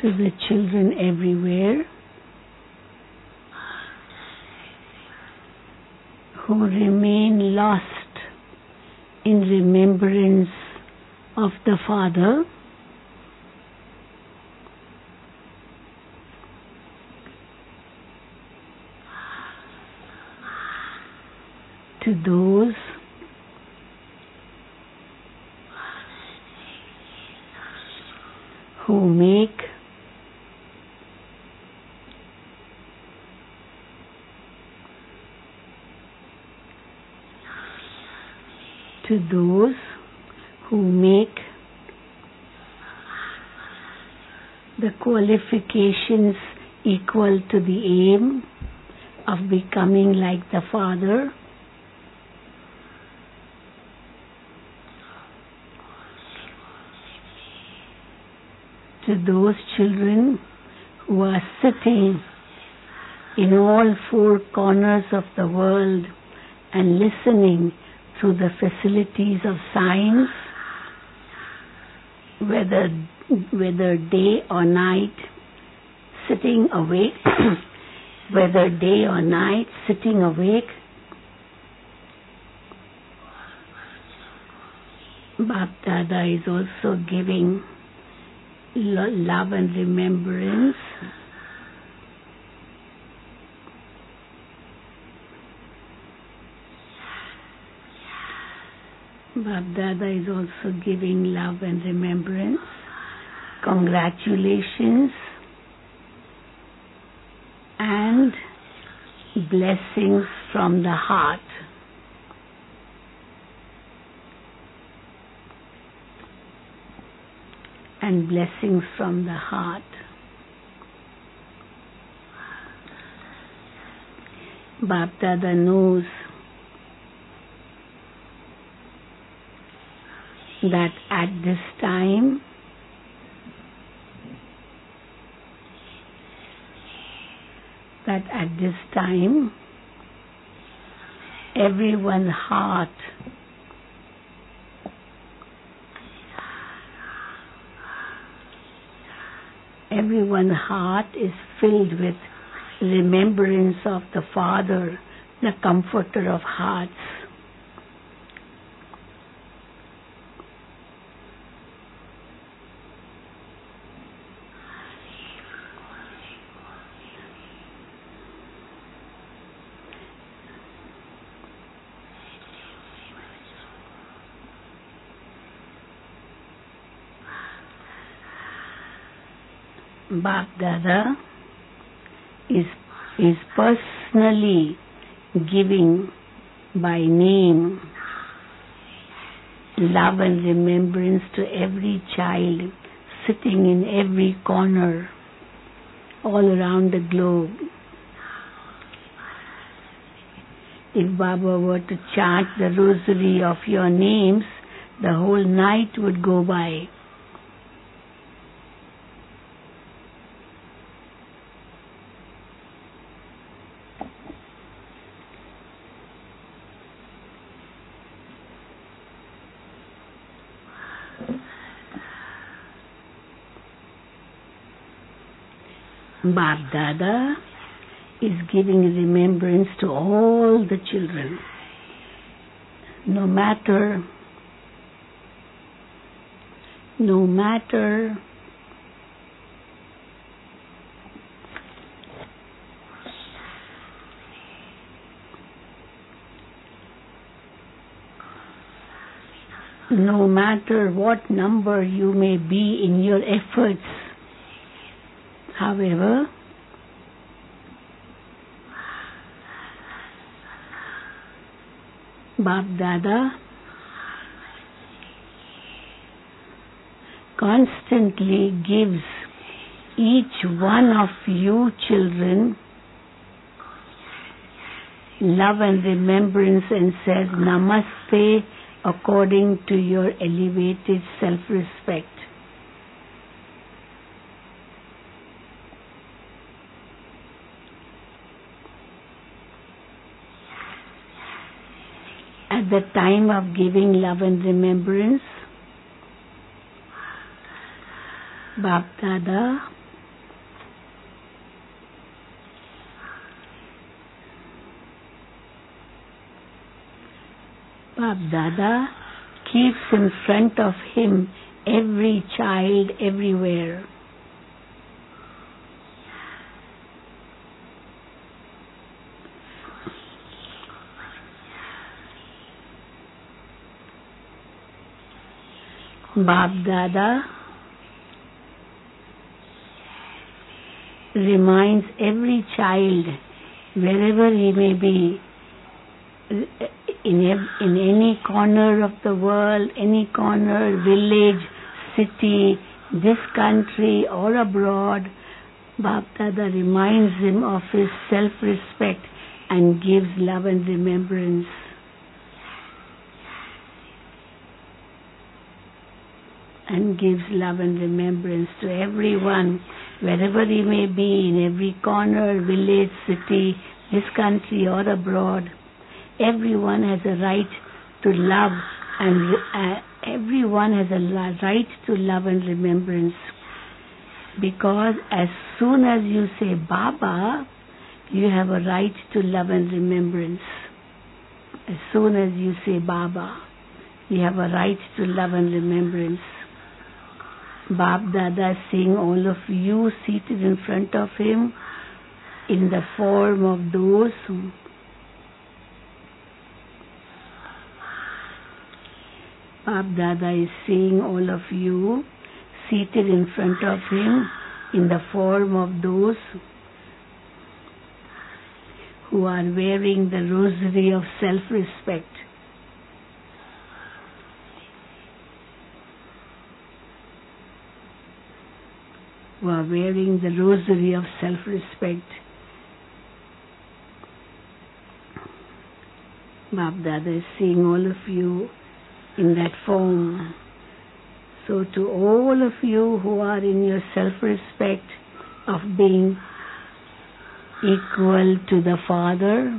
to the children everywhere who remain lost in remembrance of the Father, to those who make the qualifications equal to the aim of becoming like the Father, to those children who are sitting in all four corners of the world and listening through the facilities of science, whether day or night, sitting awake, whether day or night, sitting awake. Bap Dada is also giving love and remembrance Bap Dada is also giving love and remembrance, congratulations and blessings from the heart. And blessings from the heart. Bap Dada knows that at this time everyone's heart is filled with remembrance of the Father, the Comforter of hearts. Bap Dada is personally giving by name love and remembrance to every child sitting in every corner all around the globe. If Baba were to chant the rosary of your names, the whole night would go by. Bap Dada is giving remembrance to all the children, no matter what number you may be in your efforts. However, Bap Dada constantly gives each one of you children love and remembrance and says Namaste according to your elevated self-respect. At the time of giving love and remembrance, Bap Dada Bap Dada keeps in front of him every child everywhere. Bap Dada reminds every child, wherever he may be, in any corner of the world, any corner, village, city, this country or abroad, Bap Dada reminds him of his self-respect and gives love and remembrance. And gives love and remembrance to everyone, wherever he may be, in every corner, village, city, this country or abroad. Everyone has a right to love, and everyone has a right to love and remembrance. Because as soon as you say Baba, you have a right to love and remembrance. As soon as you say Baba, you have a right to love and remembrance. Bap Dada is seeing all of you seated in front of him in the form of those who Bap Dada is seeing all of you seated in front of him in the form of those who are wearing the rosary of self-respect. Who are wearing the rosary of self-respect. Bap Dada is seeing all of you in that form. So to all of you who are in your self-respect of being equal to the Father,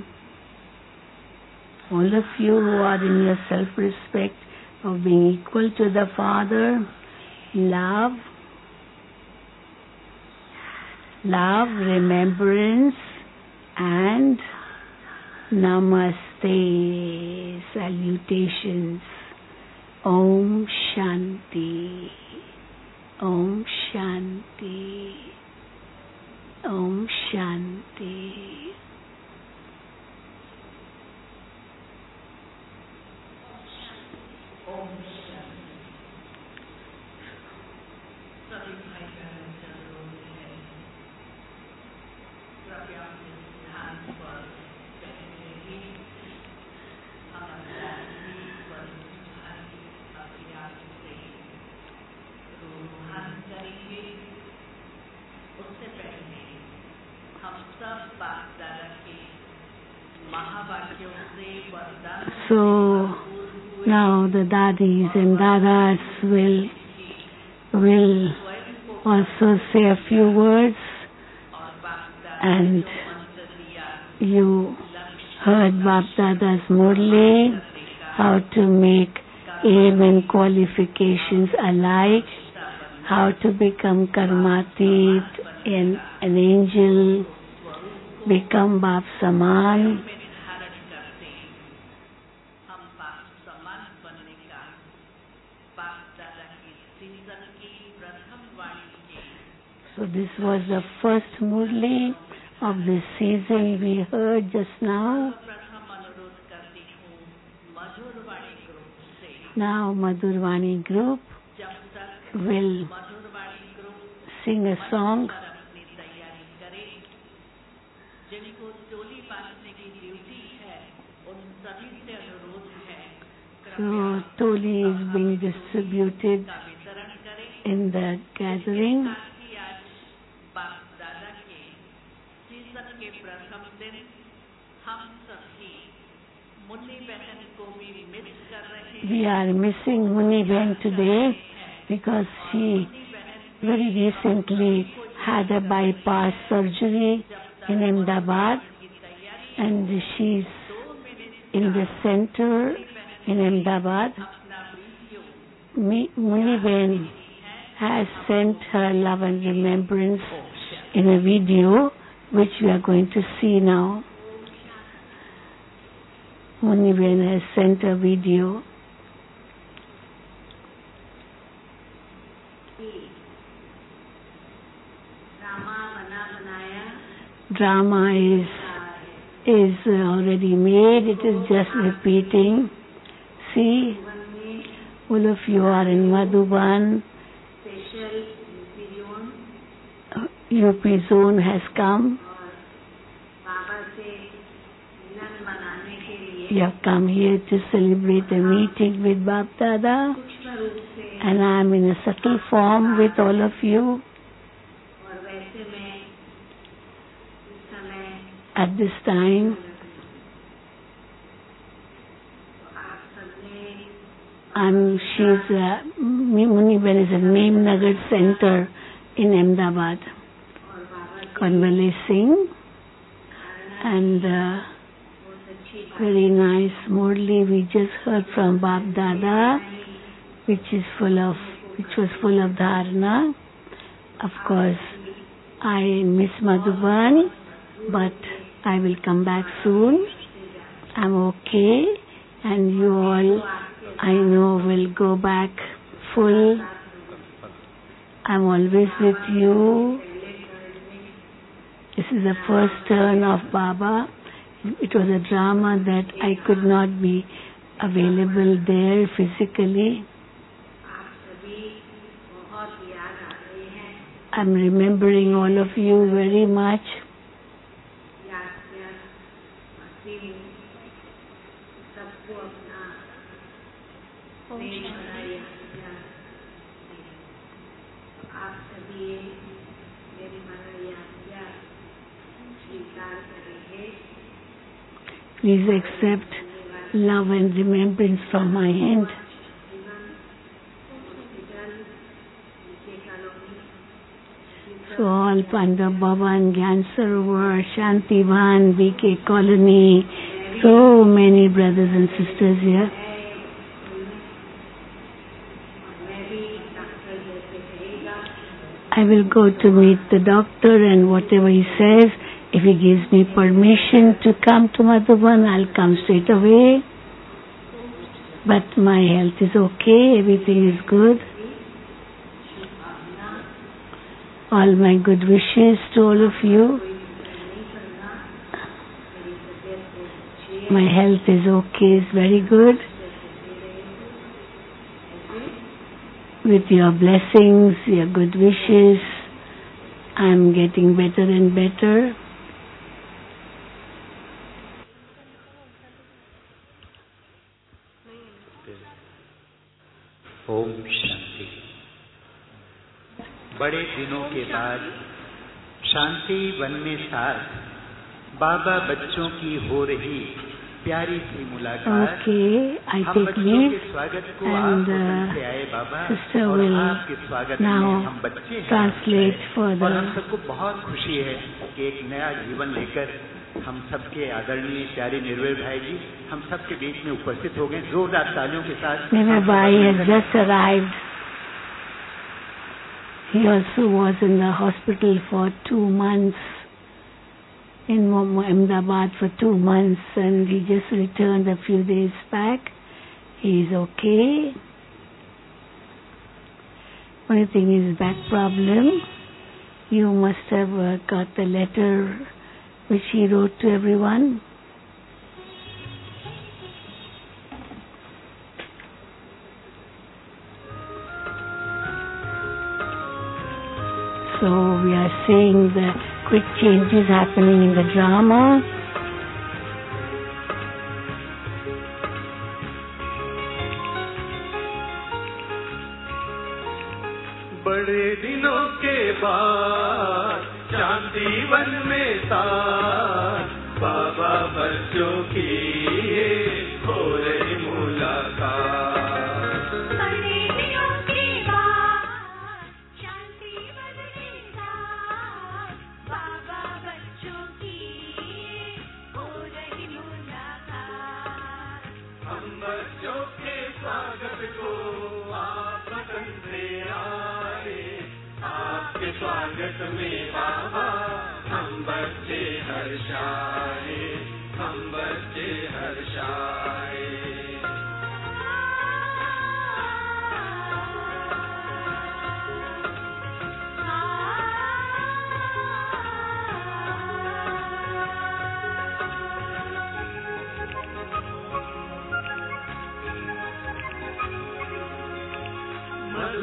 all of you who are in your self-respect of being equal to the Father, love, remembrance, and namaste, salutations. Om Shanti, Om Shanti, Om Shanti. So now the dadis and dadas will also say a few words, and you heard Bap Dada's Murli, how to make aim and qualifications alike, how to become karmatit and an angel, become Bap Saman. So this was the first Murli of this season we heard just now. Now Madhurvani group will sing a song. So Toli is being distributed in the gathering. We are missing Muni Ben today because she very recently had a bypass surgery in Ahmedabad, and she's in the center in Ahmedabad. Muni Ben has sent her love and remembrance in a video which we are going to see now. Muniben has sent a video. Drama is already made. It is just repeating. See, all of you are in Madhuban. UP zone has come. You have come here to celebrate a meeting with Bap Dada, and I am in a subtle form with all of you. At this time, Muniben is a Memnagar center in Ahmedabad, convalescing, and very nice Murli we just heard from Bap Dada, which was full of dharana. Of course, I miss Madhuban, but I will come back soon. I'm okay, and you all, I know, will go back full. I'm always with you. This is the first turn of Baba. It was a drama that I could not be available there physically. I'm remembering all of you very much. Please accept love and remembrance from my hand. So all Pandav Bhavan, Gyan Sarovar, Shantivan, BK Colony, so many brothers and sisters here. I will go to meet the doctor, and whatever he says, if he gives me permission to come to Madhuban, I'll come straight away. But my health is okay, everything is good. All my good wishes to all of you. My health is okay, it's very good. With your blessings, your good wishes, I'm getting better and better. Om Shanti. बड़े दिनों के बाद शांति one में साथ बाबा बच्चों की हो रही प्यारी सी मुलाकात। Okay, I take leave, and sister will now translate for the. और हम सबको बहुत खुशी है कि एक नया जीवन लेकर हम सबके आदरणीय प्यारे निर्भय भाई जी हम सबके बीच में उपस्थित हो गए। जोरदार तालियों के साथ। Nirvay Bhai has just arrived. He also was in the hospital for 2 months, in Ahmedabad for 2 months, and he just returned a few days back. He is okay. Only thing is back problem. You must have got the letter which he wrote to everyone. So we are seeing the quick changes happening in the drama. बड़े दिनों के बाद शांति one में साथ बाबा बच्चों की हो रही मुलाकात। बड़े दिनों के बाद शांति वन में साथ बाबा बच्चों की हो रही मुलाकात। हम बच्चों के स्वागत को आप वतन से आए, आपके स्वागत में बाबा हम बच्चे हर्षाए, हम बच्चे हर्षाए।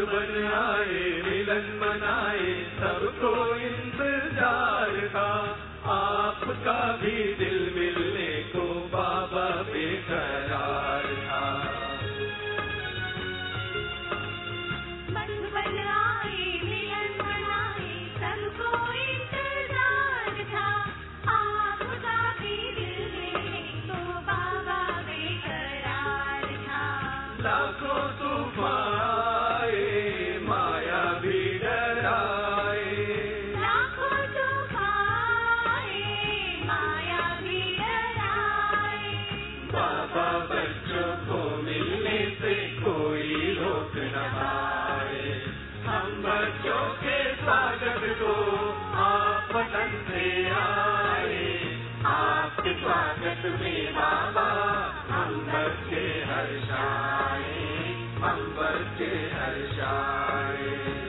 बन आए मिलन मनाए सबको इंतजार था आपका भी दिल मिलने को बाबा बेकरार था बन आए मिलन मनाए सबको इंतजार था आपका भी दिल मिलने को बाबा बेकरार था लाखों तूफान आए माया भी डराए लाखों तूफान आए माया भी डराए बाबा बच्चों को मिलने से कोई रोक न पाए हम बच्चों के स्वागत को आप पसंद से आए आपके स्वागत में बाबा हम बच्चे हर्षाए हम बच्चे हर्षाए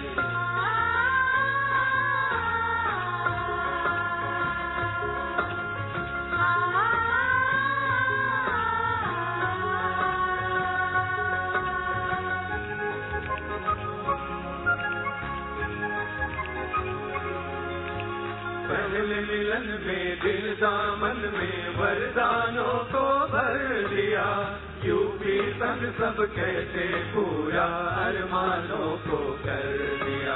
पहले मिलन में दिल दामन में वरदानों को भर दिया यूपी संग सब कैसे पूरा अरमानों को कर दिया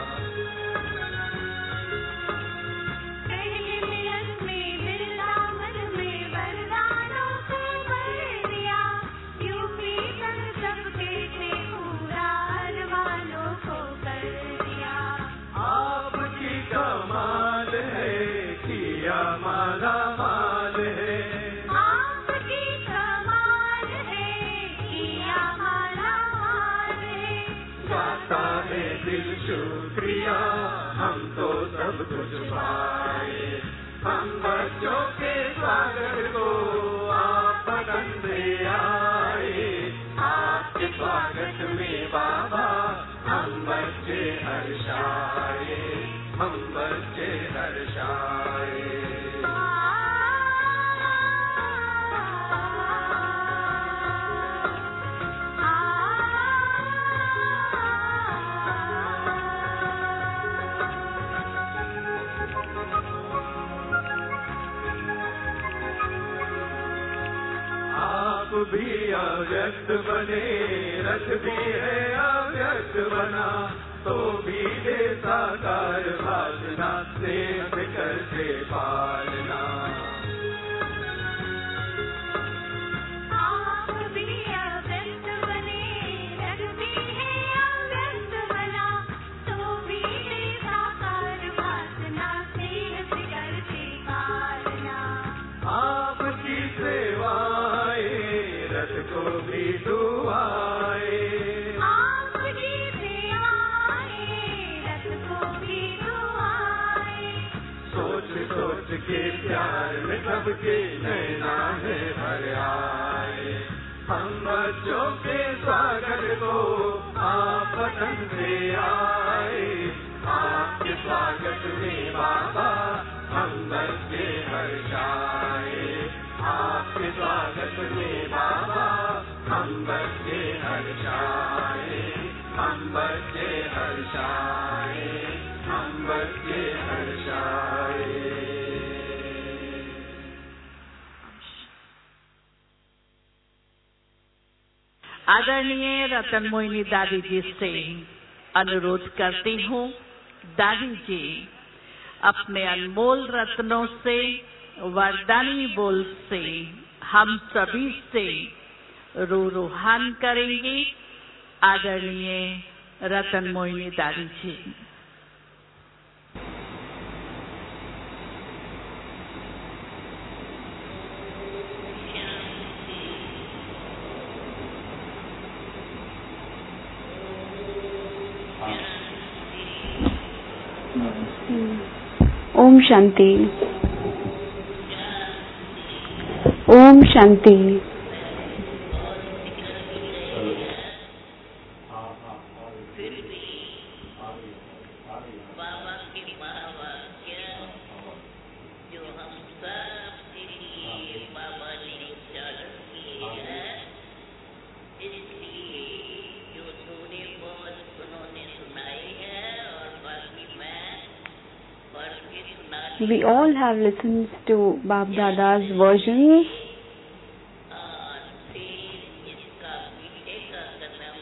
पहले मिलन में दिल दामन में वरदानों को भर दिया यूपी संग सब कैसे पूरा अरमानों को कर दिया आपकी कमाल है किया माला माल है आपकी कमाल है किया माला माल है गाता है दिल शुक्रिया हम तो सब कुछ पाए हम बच्चों के स्वागत को आप पसंद से आए आपके स्वागत में बाबा हम बच्चे हर्षाए हम बच्चे हर्षाए आप भी अव्यक्त बने रथ भी है अव्यक्त बना तो भी दे साकार भाषना से करते पालना आप भी अव्यक्त बने रथ भी है अव्यक्त बना तो भी साकार वासना से करते पालना आपकी सेवाएं रथ को भी दुआए आपकी सेवाएं रथ को भी दुआएं सोच सोच के प्यार में सबके नैना है भर आए हम बच्चों के स्वागत को आप पसंद से आए आपके स्वागत में बाबा हम बच्चे हर्षाए आपके स्वागत में बाबा हम बच्चे हर्षाए हम बच्चे हर्षाए हम बच्चे हर्षाए आदरणीय रतन मोहिनी दादी जी से अनुरोध करती हूँ दादी जी अपने अनमोल रत्नों से वरदानी बोल से हम सभी से रूहान करेंगी आदरणीय रतन मोहिनी दादी जी। ओम शांति। ओम शांति। बाबा के महावाक्य जो हम सब के लिए बाबा ने उच्चारण किए हैं, इसलिए जो तूने बहुत We all have listened to Bab Dada's versions. और फिर इसका पीछे का कदम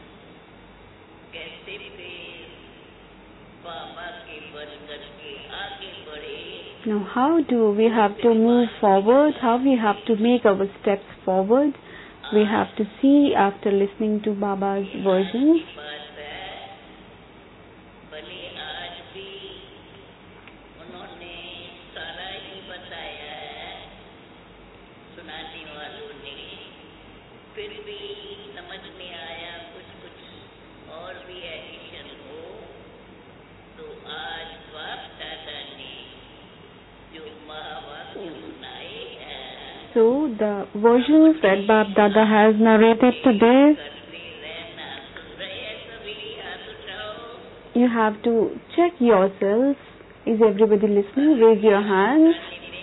कैसे फिर बाबा के बन करके आगे बढ़े Now, how do we have to move forward? How we have to make our steps forward? We have to see after listening to Baba's versions. बात है भले आज भी उन्होंने सारा ही बताया है सुनाने वालों ने फिर भी समझ में आया कुछ कुछ और भी एडिशन हो तो आज बाप दादा ने जो महावाक्य सुनाए हैं So, the versions that Bab Dada has narrated today, करते रहना सुन रहे हैं सभी हाथ उठाओ you have to check yourselves. Is everybody listening? Raise your hands.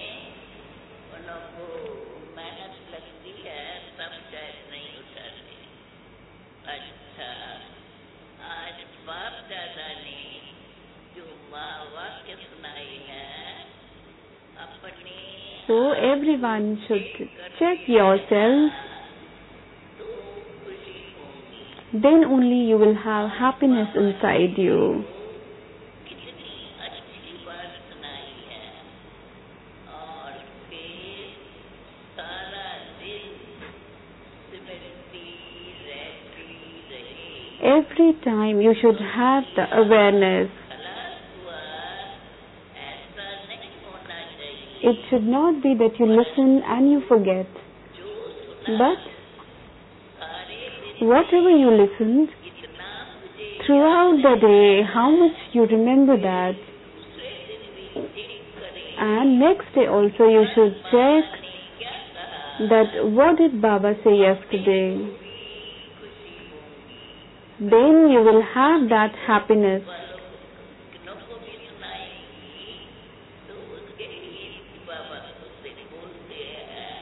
उनको मेहनत लगती है सब शायद नहीं उठाते अच्छा आज बाप दादा ने जो महावाक्य सुनाए हैं अपने So, everyone should check yourselves. तो खुशी होगी Then only you will have happiness inside you. कितनी अच्छी बात सुनाई है और फिर सारा दिन सिमरती रहती रहे Every time you should have the awareness. खलास हुआ ऐसा नहीं होना चाहिए It should not be that you listen and you forget. जो सुना But सारे दिन whatever you listened, इतना मुझे throughout the day, how much you remember that. दूसरे दिन भी चेक करें And next day also you should check ने क्या कहा that what did Baba say yesterday. भी खुशी होगी Then you will have that happiness. वालों को भी सुनाएगी तो उसके लिए बाबा उससे बोलते हैं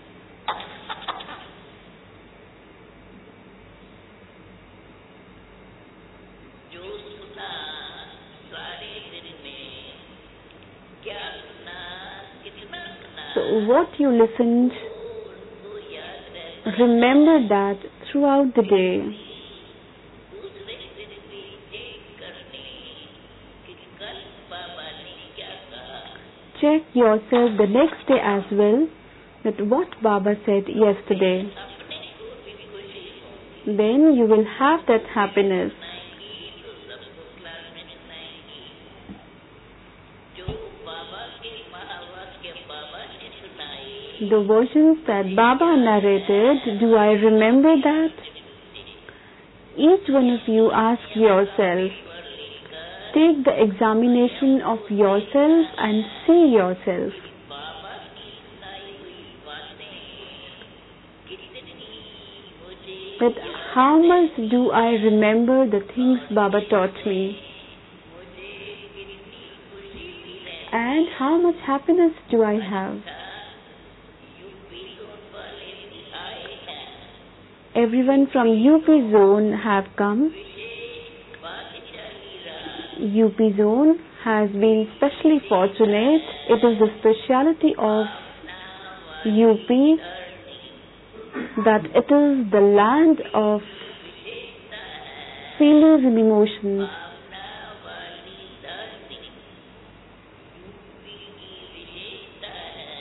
जो सुना सारे दिन में क्या सुना कितना सुना So what you listened, उनको याद रहता remember that throughout the day. दूसरे दिन भी चेक करने कि कल बाबा ने क्या कहा Check yourself the next day as well, that what Baba said yesterday. अपने को भी खुशी होगी Then you will have that happiness. सुनाएगी तो सबको क्लास में सुनाएगी जो बाबा के महावाक्य बाबा ने सुनाए The versions that Baba narrated, do I remember that? Each one of you ask yourself, take the examination of yourself and see yourself. बाबा की सुनाई हुई बातें कितनी मुझे That how much do I remember the things Baba taught me? मुझे कितनी खुशी मिले And how much happiness do I have? UP zone वाले भी आए हैं Everyone from UP zone have come. विशेष भाग्यशाली रहा UP zone has been specially fortunate. It is the speciality of UP that it is the land of feelings and emotions. भावना वाली धरती UP की विशेषता है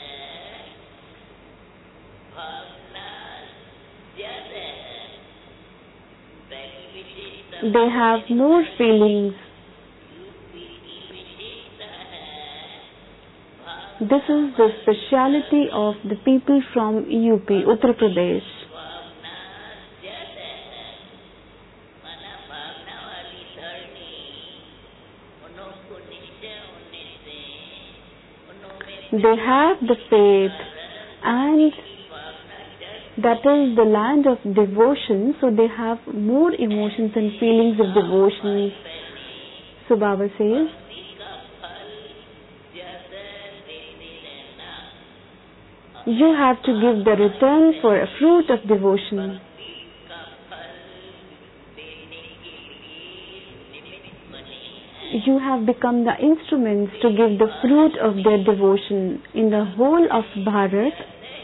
भावना ज्यादा है पहली विशेषता They have more feelings. UP की विशेषता है This is the speciality of the people from UP, Uttar Pradesh. भावना ज्यादा है माना भावना वाली धरती उनको निश्चय होने से उन्होंने They have the faith and भावना डर that is the land of devotion, so they have more emotions and feelings of devotion. So Baba says, भक्ति का फल ज्यादा देते रहना you have to give the return for a fruit of devotion. भक्ति का फल देने के लिए निमित्त बने हैं you have become the instruments to give the fruit of their devotion in the whole of Bharat.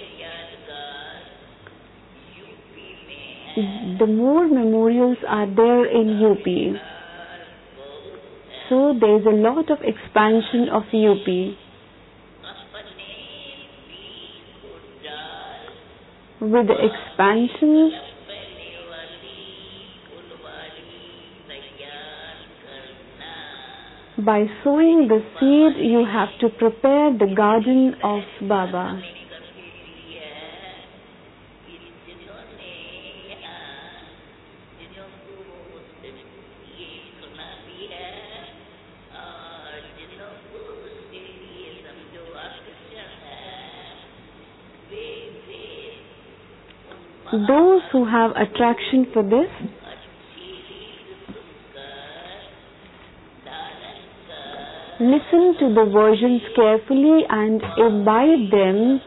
The more memorials are there in UP. So there is a lot of expansion of UP. With the expansion, by sowing the seed, you have to prepare the garden of Baba. Those who have attraction for this, listen to the versions carefully and imbibe them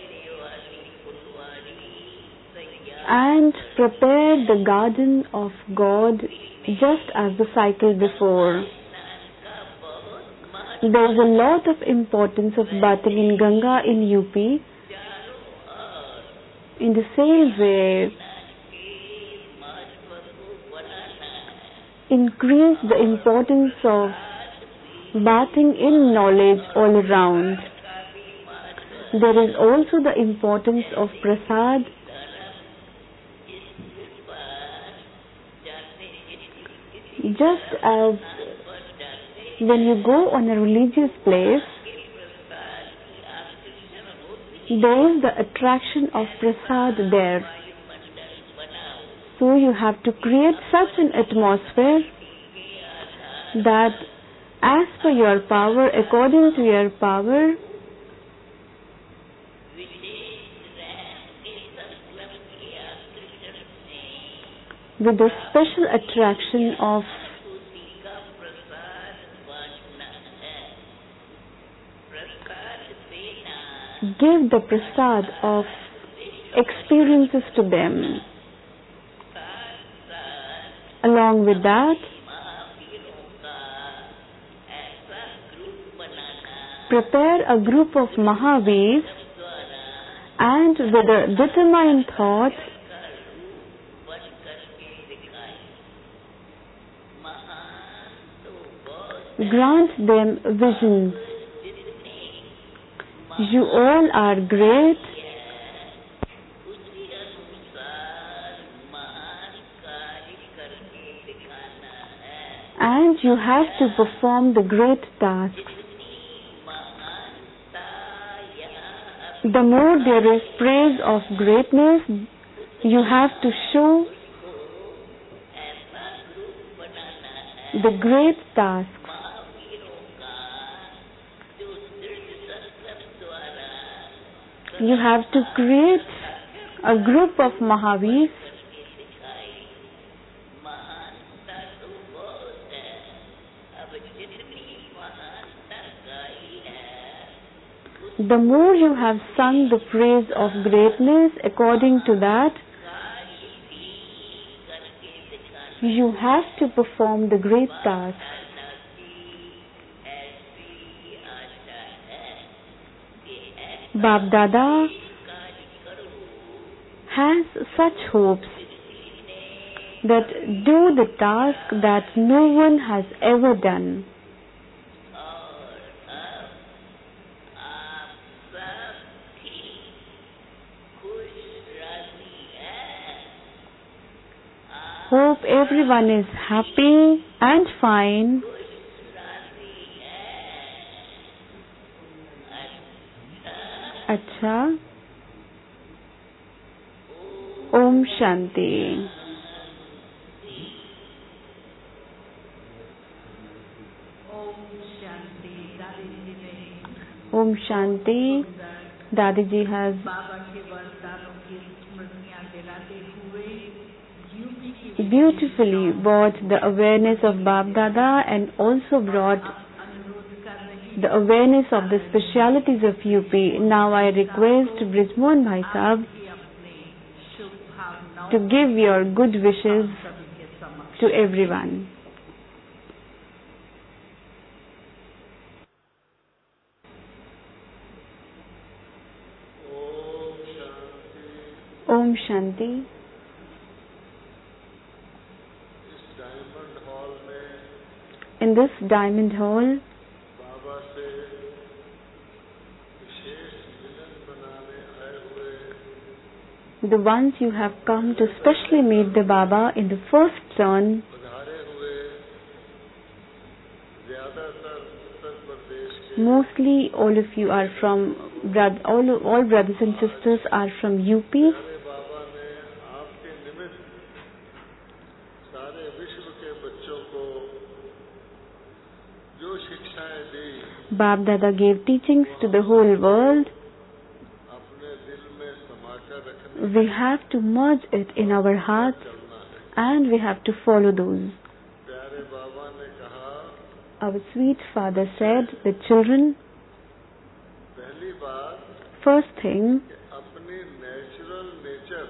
and prepare the garden of God just as the cycle before. There is a lot of importance of bathing in Ganga in UP. In the same way, increase the importance of bathing in knowledge all around. There is also the importance of prasad. Just as when you go on a religious place, there is the attraction of prasad there. So you have to create such an atmosphere that as per your power, according to your power, with the special attraction of give the prasad of experiences to them. Along with that, prepare a group of Mahavirs and with a determined thought, grant them visions. You all are great. And you have to perform the great tasks. The more there is praise of greatness, you have to show the great tasks. You have to create a group of Mahavirs the more you have sung the praise of greatness, according to that, you have to perform the great task. Bap Dada has such hopes that do the task that no one has ever done. Hope everyone is happy and fine. Acha. Om Shanti. Om Shanti. Dadiji has beautifully brought the awareness of Bap Dada and also brought the awareness of the specialities of UP. Now I request Brij Mohan Bhai Sahab to give your good wishes to everyone. Om Shanti. इस diamond hall में In this diamond hall, बाबा से विशेष मिलन बनाने आए हुए the ones you have come to specially meet the Baba in the first turn, पधारे हुए ज्यादातर उत्तर प्रदेश के mostly all of you are from, all brothers and sisters are from UP. प्यारे बाबा ने आपके निमित्त सारे विश्व के बच्चों को जो शिक्षाएं दी Bab Dada gave teachings to the whole world. अपने दिल में समाकर रखने We have to merge it in our hearts चलना है। and we have to follow those. प्यारे बाबा ने कहा Our sweet father said, the children, पहली बात first thing, कि अपनी नेचुरल नेचर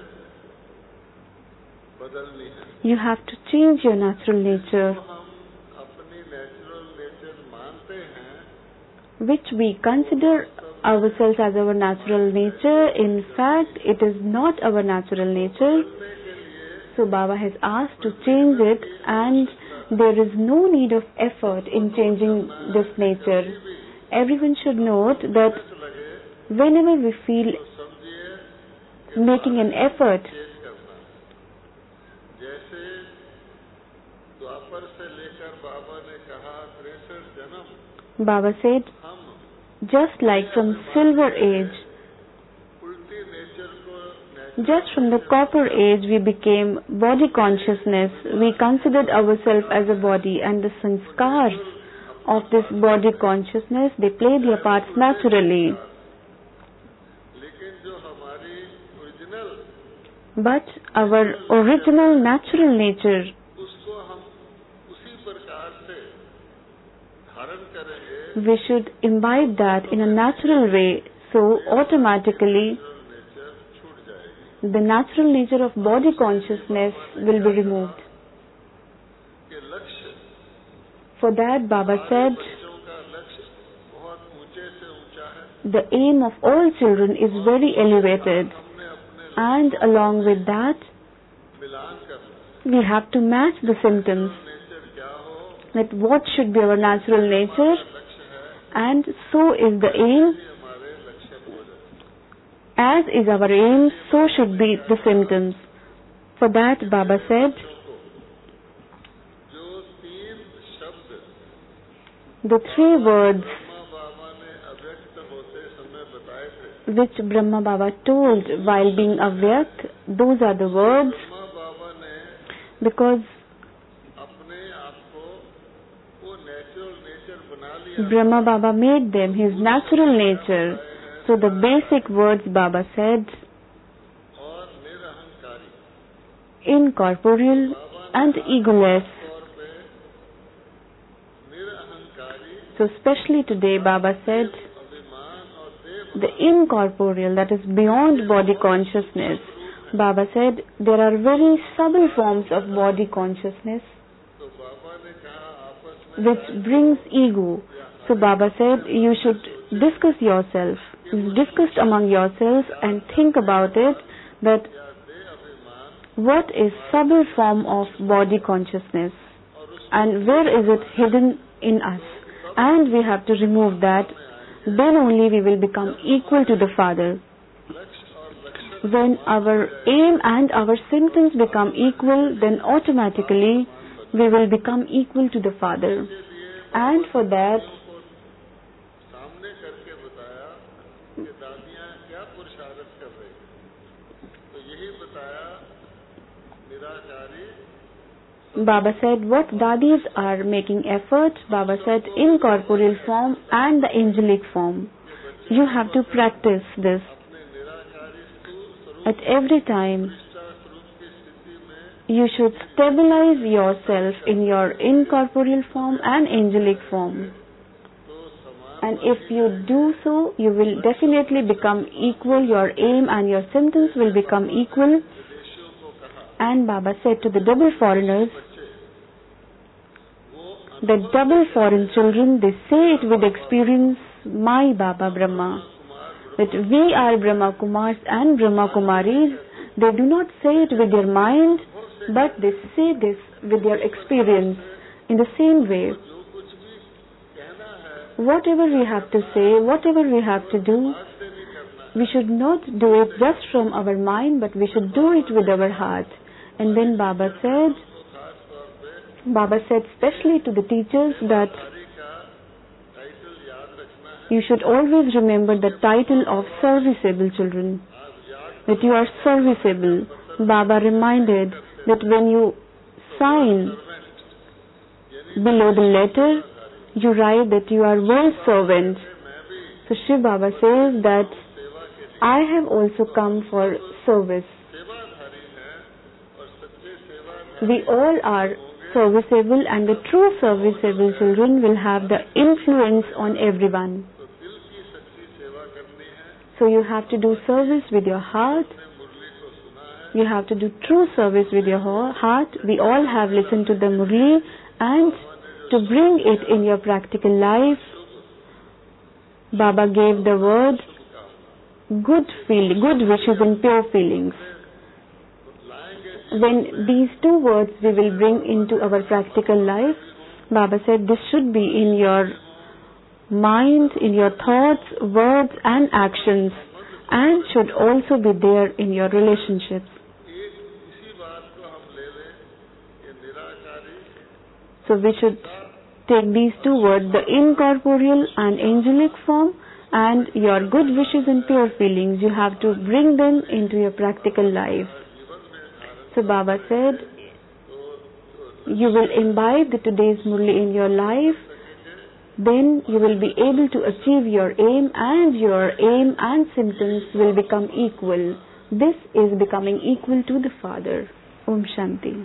बदलनी है। you have to change your natural nature, तो हम अपनी नेचुरल नेचर मानते हैं, which we consider ourselves as our natural nature. In fact, it is not our natural nature. बदलने के लिए So Baba has asked to change it, and there is no need of effort in changing this nature. Everyone should note that लगे whenever we feel तो समझिए making an effort, change करना। जैसे द्वापर से लेकर बाबा ने कहा 63 जन्म Baba said, हम just like from silver age, उल्टी नेचर को just from the copper age we became body consciousness. We considered ourselves as a body, and the sanskars of this body consciousness, they play their parts naturally. लेकिन जो हमारी original But our original natural nature, उसको हम उसी प्रकार से धारण करेंगे, we should imbibe that in a natural way, so automatically nature छूट जाएगी। the natural nature of body consciousness will be removed. कि लक्ष्य For that, Baba said, बच्चों का लक्ष्य बहुत ऊंचे से ऊंचा है। the aim of all children is very elevated, हमने अपने and along with that, मिलान करना है। we have to match the symptoms, nature क्या हो, that what should be our natural nature, लक्ष्य है, and so is the aim. ये हमारे लक्ष्य हो जाए। As is our aim, so should be the symptoms. For that, Baba said, जो 3 शब्द the 3 words ब्रह्मा बाबा ने अव्यक्त होते समय बताए थे, which Brahma Baba told while being Avyak, those are the words, Brahma बाबा ने because अपने आप को वो नेचुरल नेचर बना लिया। Brahma Baba made them his natural nature. So the basic words Baba said, और निरहंकारी incorporeal and egoless. तौर पे निरहंकारी So especially today Baba said, अभिमान और देव the incorporeal, that is beyond body consciousness. Baba said, there are very subtle forms of body consciousness तो बाबा ने कहा आपस में which brings ego. So Baba said, you should discuss yourself, discuss among yourselves and think about it, that या दे अभिमान what is subtle form of body consciousness and where is it hidden in us, and we have to remove that. Then only we will become equal to the Father. लक्ष्य और लक्ष्य When our aim and our symptoms become equal, then automatically we will become equal to the Father. And for that, सामने करके बताया कि दादियां क्या पुरुषार्थ कर रही हैं। तो यही बताया निराकारी Baba said, what dadis are making effort, Baba said, incorporeal form and the angelic form. You have to practice this. अपने निराकारी स्वरूप At every time, निष्ठा स्वरूप की स्थिति में you should stabilize yourself in your incorporeal form and angelic form. तो समान And if you do so, you will definitely become equal. Your aim and your symptoms will become equal. विदेशियों को कहा And Baba said to the double foreigners, बच्चे वो the double foreign children, they say it with experience, my Baba Brahma, Kumar that we are Brahma Kumars and Brahma Kumaris, They do not say it with their mind, but they say this with their experience. In the same way, जो कुछ भी कहना है whatever we have to say, whatever we have to do, आज से नहीं करना, we should not do it just from our mind, but we should do it with our heart. And then Baba said especially to the teachers that Hari का title याद रखना है. you should always remember the title of serviceable children, आप याद that you are serviceable. Baba reminded that when you sign below the letter, you write that you are world servant. So Shiv Baba says that I have also come for service. सेवाधारी हैं और सच्चे सेवाधारी We all are serviceable, and the true serviceable children will have the influence on everyone. तो दिल की सच्ची सेवा करनी है. So you have to do service with your heart. ने मुरली को सुना है, You have to do true service with your heart. We all have listened to the Murli, and to bring it in your practical life, Baba gave the word good wishes and pure feelings. When these two words we will bring into our practical life, Baba said this should be in your mind, in your thoughts, words and actions, and should also be there in your relationships. इसी बात को हम ले लें कि निराकारी So we should take these two words, the incorporeal and angelic form, and your good wishes and pure feelings. You have to bring them into your practical life. So Baba said, you will imbibe the today's Murli in your life, then you will be able to achieve your aim, and your aim and symptoms will become equal. This is becoming equal to the Father. Om Shanti.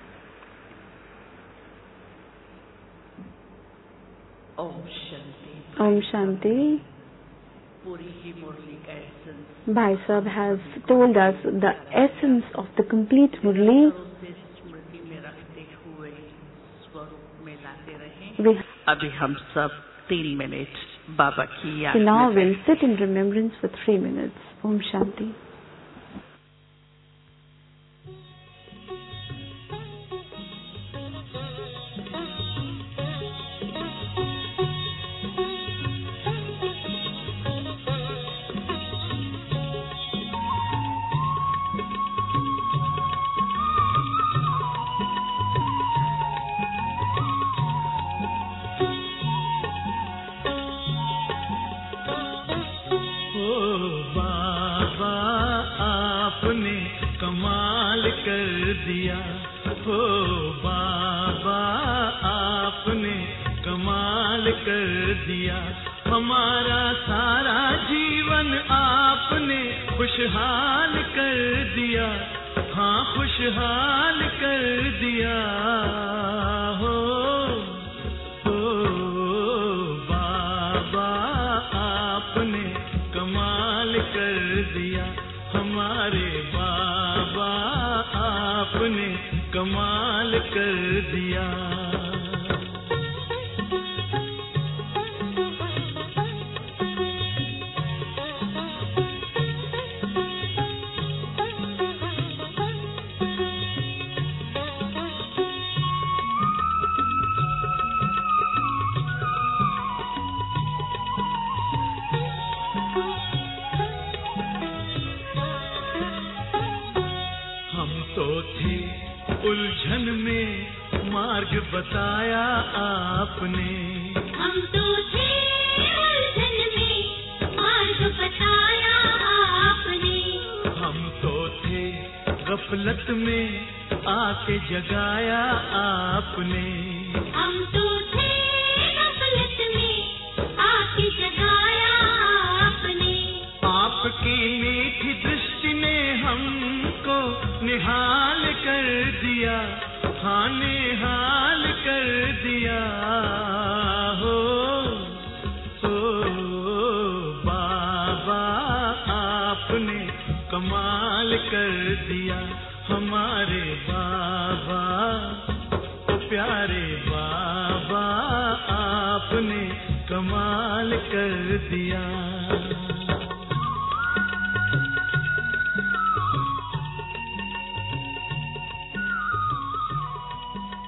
Om Shanti. Om Shanti. पूरी ही मुरली का essence Bhai Sahib has told us the essence of the complete Murli. उसे स्मृति में रखते हुए स्वरूप में लाते रहें. We, अभी हम सब 3 मिनट बाबा की याद so now में we'll sit in remembrance for 3 minutes. Om Shanti. दिया हो बाबा आपने कमाल कर दिया हमारा सारा जीवन आपने खुशहाल कर दिया हाँ खुशहाल कर दिया हो बाबा आपने कमाल कर दिया हमारे बाबा आपने कमाल कर दिया उलझन में मार्ग बताया आपने हम तो थे उलझन में मार्ग बताया आपने हम तो थे गफलत में आके जगाया आपने हम तो थे गफलत में आके जगाया आपने आपकी मीठी दृष्टि ने हमको निहाल कर दिया हाँ निहाल कर दिया हो बाबा आपने कमाल कर दिया हमारे बाबा ओ प्यारे बाबा आपने कमाल कर दिया